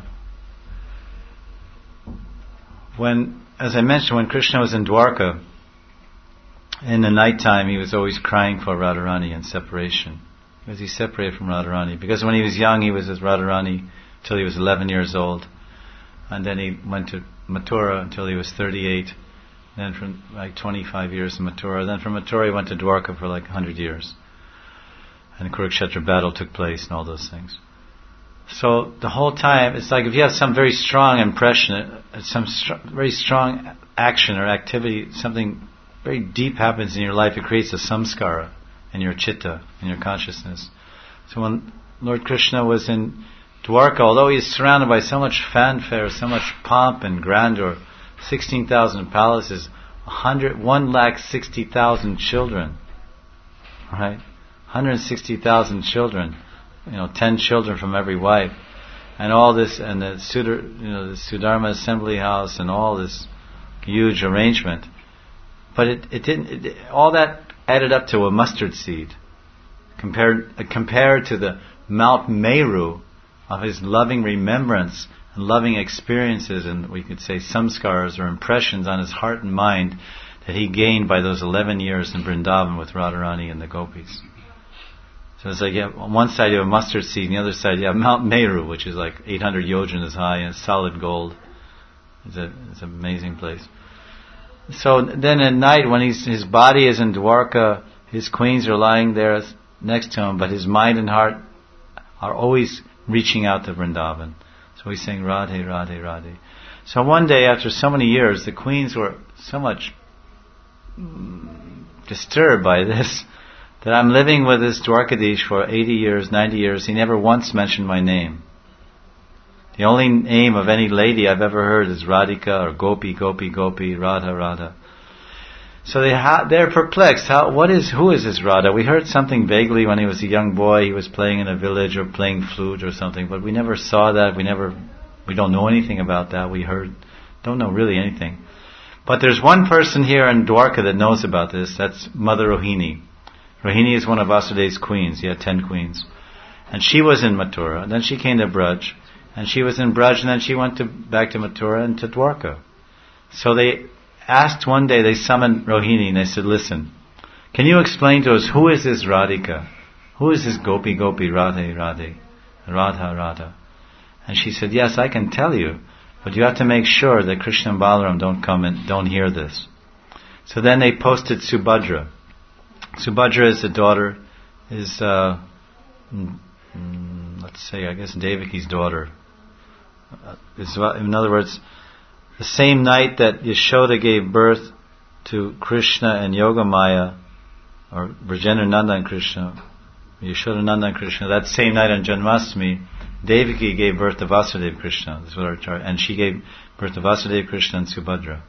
A: when, as I mentioned, when Krishna was in Dwarka, in the nighttime he was always crying for Radharani and separation, because he separated from Radharani. Because when he was young, he was with Radharani till he was eleven years old, and then he went to Mathura until he was thirty-eight. Then from like twenty-five years in Mathura. Then from Mathura he went to Dwarka for like one hundred years. And the Kurukshetra battle took place and all those things. So the whole time, it's like if you have some very strong impression, uh, some str- very strong action or activity, something very deep happens in your life, it creates a samskara in your chitta, in your consciousness. So when Lord Krishna was in Dwarka, although he is surrounded by so much fanfare, so much pomp and grandeur, sixteen thousand palaces, one hundred, one lakh sixty thousand children, right? one hundred sixty thousand children, you know, ten children from every wife, and all this, and the Sudar, you know, the Sudharma Assembly House, and all this huge arrangement. But it, it didn't. It, all that added up to a mustard seed, compared uh, compared to the Mount Meru of his loving remembrance and loving experiences, and we could say samskaras or impressions on his heart and mind that he gained by those eleven years in Vrindavan with Radharani and the gopis. So it's like you have, on one side you have a mustard seed, and the other side you have Mount Meru, which is like eight hundred yojanas high and solid gold. It's, a, it's an amazing place. So then at night, when he's, his body is in Dwarka, his queens are lying there next to him, but his mind and heart are always reaching out to Vrindavan. So he's saying, Radhe, Radhe, Radhe. So one day, after so many years, the queens were so much disturbed by this, that I'm living with this Dwarkadish for eighty years, ninety years, he never once mentioned my name. The only name of any lady I've ever heard is Radhika or Gopi, Gopi, Gopi, Radha, Radha. So they ha- they're perplexed. How, what is, who is this Radha? We heard something vaguely when he was a young boy. He was playing in a village or playing flute or something, but we never saw that. We never, we don't know anything about that. We heard, don't know really anything. But there's one person here in Dwarka that knows about this. That's Mother Rohini. Rohini is one of Vasudev's queens. He had ten queens. And she was in Mathura. Then she came to Braj. And she was in Braj, and then she went to back to Mathura and to Dwarka. So they asked one day, they summoned Rohini, and they said, listen, can you explain to us, who is this Radhika? Who is this Gopi, Gopi, Radhe, Radhe, Radha, Radha? And she said, yes, I can tell you, but you have to make sure that Krishna and Balaram don't come and don't hear this. So then they posted Subhadra. Subhadra is the daughter, is, uh, mm, mm, let's say, I guess Devaki's daughter. Uh, is, in other words, the same night that Yashoda gave birth to Krishna and Yogamaya, or Brajendra Nanda and Krishna, Yashoda Nanda and Krishna, that same night on Janmashtami, Devaki gave birth to Vasudeva Krishna. That's what our chart, and she gave birth to Vasudeva Krishna and Subhadra.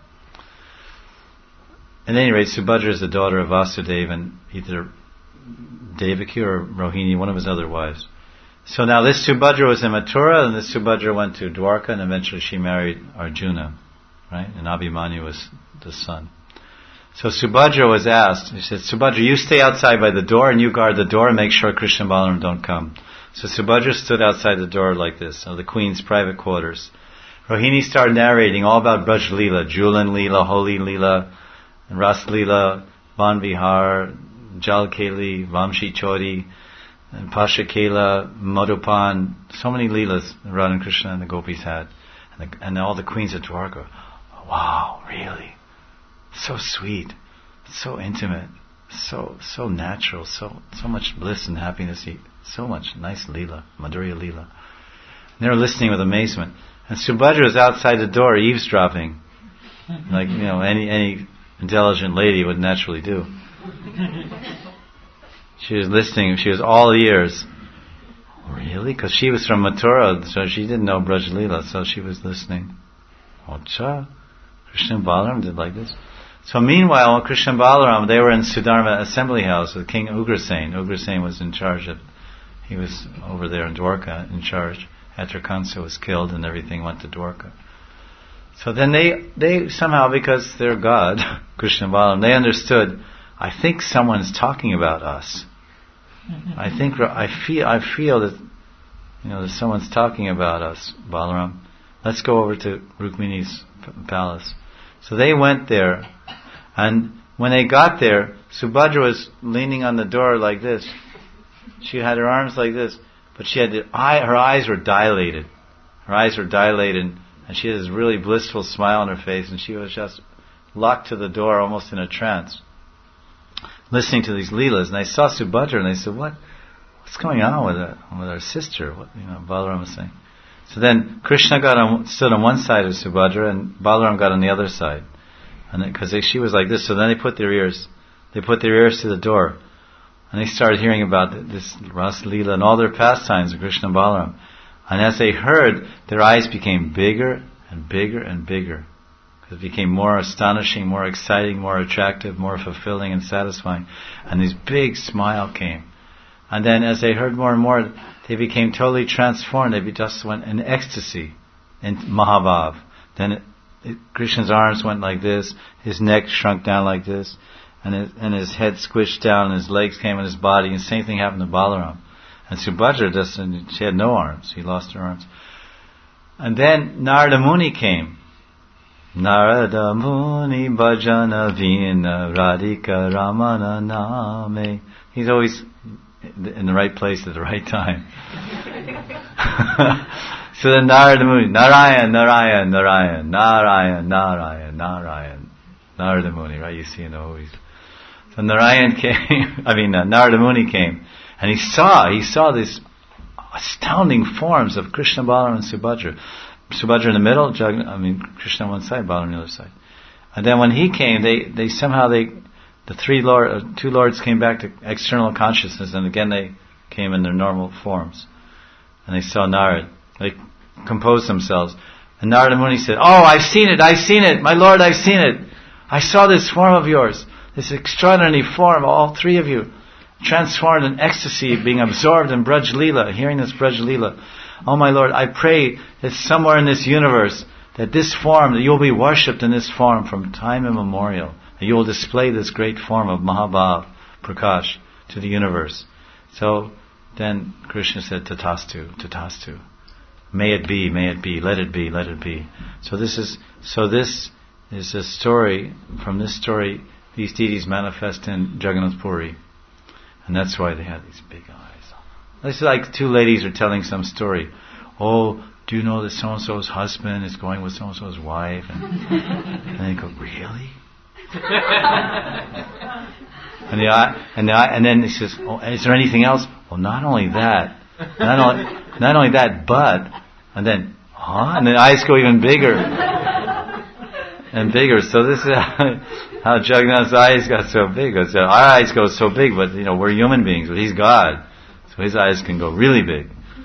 A: At any rate, Subhadra is the daughter of Vasudeva and either Devaki or Rohini, one of his other wives. So now this Subhadra was in Mathura, and this Subhadra went to Dwarka, and eventually she married Arjuna, right? And Abhimanyu was the son. So Subhadra was asked, he said, Subhadra, you stay outside by the door, and you guard the door, and make sure Krishna and Balaram don't come. So Subhadra stood outside the door like this, of the queen's private quarters. Rohini started narrating all about Braj Leela, Julan Leela, Holi Leela, Ras Leela, Van Vihar, Jal Keli, Vamshi Chori, and Pasha Kela, Madhupan, so many Leelas Radha and Krishna and the gopis had. And, the, and all the queens of Dwarka. Wow, really? So sweet. So intimate. So so natural. So so much bliss and happiness. So much nice Leela, Madhurya Leela. And they were listening with amazement. And Subhadra was outside the door eavesdropping. Like, you know, any any intelligent lady would naturally do. She was listening, she was all ears. Really? Because she was from Mathura, so she didn't know Braj Leela, so she was listening. Ocha. Krishna and Balaram did like this. So meanwhile, while Krishna and Balaram, they were in Sudharma assembly house with King Ugrasen. Ugrasen was in charge of, he was over there in Dwarka in charge after Kansa was killed and everything went to Dwarka. So then they, they somehow, because they're God, Krishna and Balaram, they understood, I think someone's talking about us. I think, I feel, I feel that, you know, that someone's talking about us, Balaram. Let's go over to Rukmini's palace. So they went there, and when they got there, Subhadra was leaning on the door like this. She had her arms like this, but she had the eye, her eyes were dilated. Her eyes were dilated, and she had this really blissful smile on her face, and she was just locked to the door, almost in a trance, listening to these leelas. And they saw Subhadra, and they said, "What? What's going on with her, with our sister?" What, you know, Balaram was saying. So then Krishna got on, stood on one side of Subhadra, and Balaram got on the other side, and because she was like this. So then they put their ears, they put their ears to the door, and they started hearing about this Ras Leela and all their pastimes of Krishna and Balaram. And as they heard, their eyes became bigger and bigger and bigger, because it became more astonishing, more exciting, more attractive, more fulfilling and satisfying. And this big smile came. And then as they heard more and more, they became totally transformed. They just went in ecstasy, in Mahabhav. Then it, it, Krishna's arms went like this, his neck shrunk down like this, and his, and his head squished down, and his legs came in his body, and the same thing happened to Balaram. And Subhadra, just, she had no arms. She lost her arms. And then Narada Muni came. Narada Muni bhajana vina radhika ramana name. He's always in the right place at the right time. So then Narada Muni, Narayan, Narayan, Narayan, Narayan, Narayan, Narayan, Narada Muni, right? You see in the movies. So Narayan came, I mean, uh, Narada Muni came, and he saw, he saw these astounding forms of Krishna, Balaram, and Subhadra. Subhadra in the middle, Jagn- I mean, Krishna on one side, Balaram on the other side. And then when he came, they, they somehow, they, the three lord, uh, two lords came back to external consciousness, and again they came in their normal forms. And they saw Narad. They composed themselves. And Narada Muni said, "Oh, I've seen it, I've seen it, my lord, I've seen it. I saw this form of yours, this extraordinary form, all three of you, transformed in ecstasy, being absorbed in Braj Leela, hearing this Braj Leela. Oh my lord, I pray that somewhere in this universe, that this form, that you'll be worshipped in this form from time immemorial. That you will display this great form of Mahabhav, Prakash, to the universe." So then Krishna said, "Tatastu, Tatastu. May it be, may it be, let it be, let it be." So this is, so this is a story, from this story, these deities manifest in Jagannath Puri. And that's why they have these big eyes. It's like two ladies are telling some story. "Oh, do you know that so-and-so's husband is going with so-and-so's wife?" And, and they go, "Really?" and, the, and, the, and then he says, "Oh, is there anything else?" "Well, not only that, not only, not only that, but," and then, huh? And the eyes go even bigger and bigger. So this is how, how Jagannath's eyes got so big. So our eyes go so big, but you know, we're human beings, but he's God. So his eyes can go really big.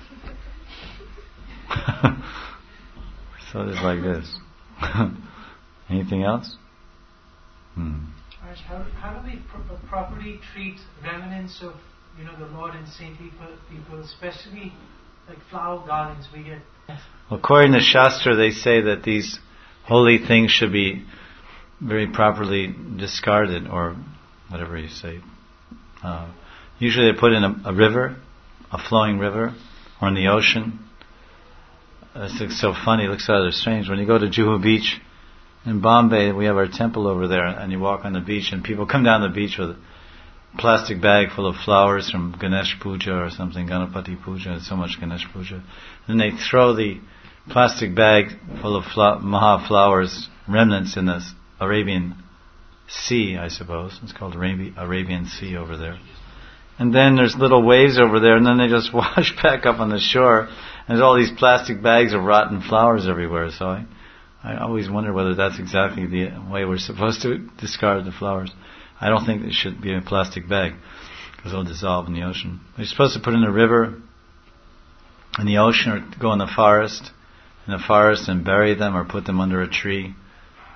A: So it's like this. Anything else? Hmm.
D: How, how do we pro- properly treat remnants of, you know, the Lord and saint people, people, especially like flower gardens we get?
A: Well, according to Shastra, they say that these holy things should be very properly discarded, or whatever you say. Uh, usually they put in a, a river, a flowing river, or in the ocean. Uh, it looks so funny, it looks rather strange. When you go to Juhu Beach in Bombay, we have our temple over there, and you walk on the beach, and people come down the beach with a plastic bag full of flowers from Ganesh Puja or something, Ganapati Puja, so much Ganesh Puja. And they throw the plastic bag full of fla- Maha flowers, remnants in the Arabian Sea, I suppose. It's called Arabi- Arabian Sea over there. And then there's little waves over there, and then they just wash back up on the shore, and there's all these plastic bags of rotten flowers everywhere. So I, I always wonder whether that's exactly the way we're supposed to discard the flowers. I don't think it should be in a plastic bag, because they'll dissolve in the ocean. You're supposed to put in a river, in the ocean, or go in the forest, in the forest and bury them, or put them under a tree.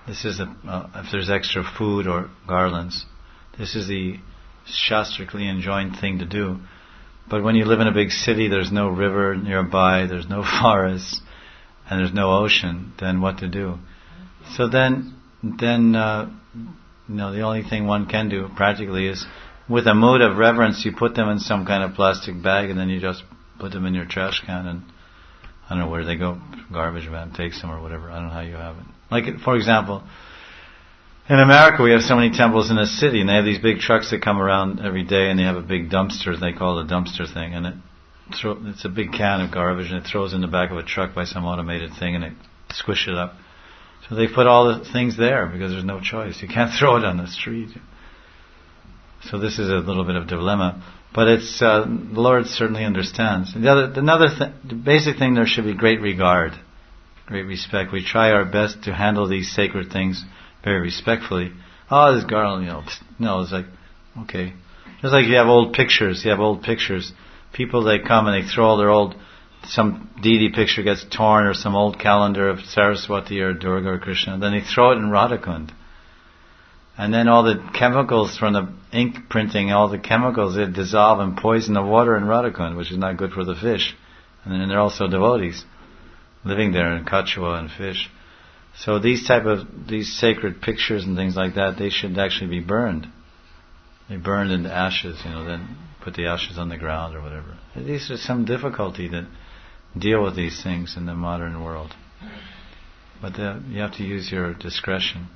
A: This is a, uh, if there's extra food or garlands, this is the shastrically enjoined thing to do. But when you live in a big city, there's no river nearby, there's no forest, and there's no ocean, then what to do? So then, then uh, you know, the only thing one can do practically is, with a mood of reverence, you put them in some kind of plastic bag, and then you just put them in your trash can, and I don't know where they go, garbage van takes them or whatever. I don't know how you have it. Like, for example, in America we have so many temples in the city, and they have these big trucks that come around every day, and they have a big dumpster, they call it a dumpster thing, and it throw, it's a big can of garbage, and it throws in the back of a truck by some automated thing, and it squish it up. So they put all the things there because there's no choice. You can't throw it on the street. So this is a little bit of dilemma, but it's uh, the Lord certainly understands. And the other, another th- the basic thing, there should be great regard, great respect. We try our best to handle these sacred things very respectfully. Oh, this garland, you know, no, it's like, okay. Just like you have old pictures, you have old pictures. People, they come and they throw all their old, some deity picture gets torn, or some old calendar of Saraswati or Durga or Krishna, then they throw it in Radhakund. And then all the chemicals from the ink printing, all the chemicals, they dissolve and poison the water in Radhakund, which is not good for the fish. And then they're also devotees living there in kachua and fish. So these type of, these sacred pictures and things like that, they should actually be burned. They burned into ashes, you know, then put the ashes on the ground or whatever. These are some difficulty that deal with these things in the modern world. But the, you have to use your discretion.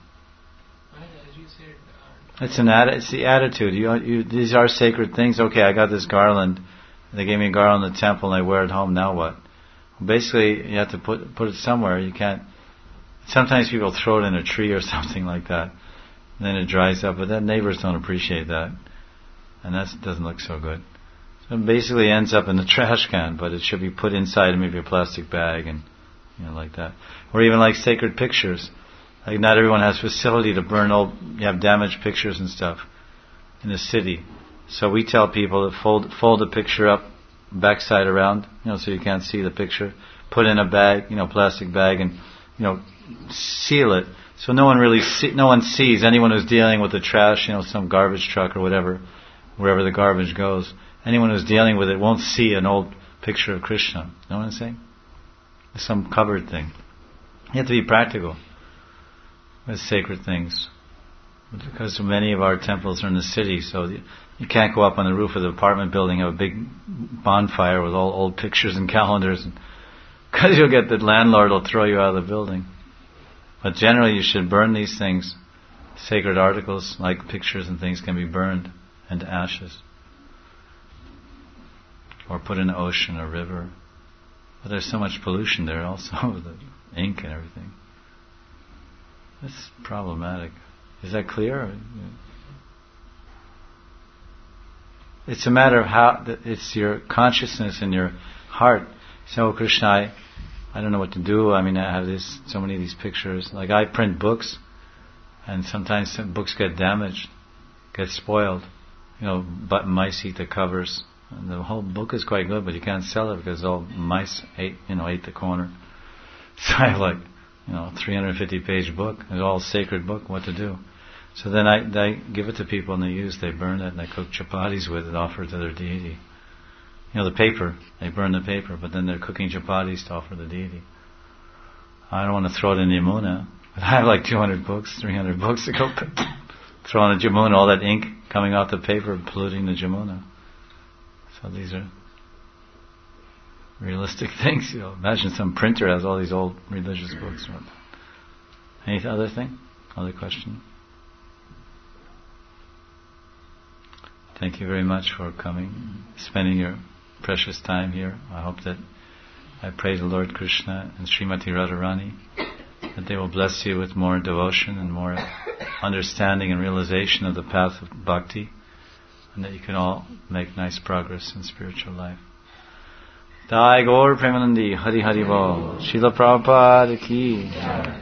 A: It's an atti- It's the attitude. You, you, these are sacred things. Okay, I got this garland. They gave me a garland in the temple, and I wear it home. Now what? Basically, you have to put put it somewhere. You can't. Sometimes people throw it in a tree or something like that, and then it dries up. But then neighbors don't appreciate that, and that doesn't look so good. So it basically ends up in the trash can, but it should be put inside maybe a plastic bag, and you know, like that. Or even like sacred pictures. Like, not everyone has facility to burn old, you have damaged pictures and stuff in the city. So we tell people to fold fold the picture up, backside around, you know, so you can't see the picture. Put in a bag, you know, plastic bag, and you know, seal it so no one really see, no one sees. Anyone who's dealing with the trash, you know, some garbage truck or whatever, wherever the garbage goes, anyone who's dealing with it won't see an old picture of Krishna. You know what I'm saying? Some covered thing. You have to be practical with sacred things, because many of our temples are in the city, so you can't go up on the roof of the apartment building, have a big bonfire with all old pictures and calendars, because you'll get the landlord will throw you out of the building. But generally you should burn these things. Sacred articles like pictures and things can be burned into ashes, or put in the ocean or river. But there's so much pollution there also with the ink and everything. That's problematic. Is that clear? It's a matter of how, it's your consciousness and your heart. So, oh, Krishna, I, I don't know what to do. I mean, I have this, so many of these pictures. Like, I print books, and sometimes some books get damaged, get spoiled. You know, but mice eat the covers. And the whole book is quite good, but you can't sell it because all mice ate, you know, ate the corner. So I have like, you know, three hundred fifty page book. It's all sacred book, what to do. So then I, I give it to people and they use, they burn it and they cook chapatis with it, offer it to their deity. You know, the paper, they burn the paper, but then they're cooking chapatis to offer the deity. I don't want to throw it in the Yamuna, but I have like two hundred books, three hundred books to go throw in the Yamuna, all that ink coming off the paper, polluting the Yamuna. So these are realistic things, you know. Imagine some printer has all these old religious books. Any other thing? Other question? Thank you very much for coming, spending your precious time here. I hope that, I pray to Lord Krishna and Srimati Radharani that they will bless you with more devotion and more understanding and realization of the path of bhakti, and that you can all make nice progress in spiritual life. Jai Gaur Premanandi, Hari Hari Bol, Srila Prabhupada ki.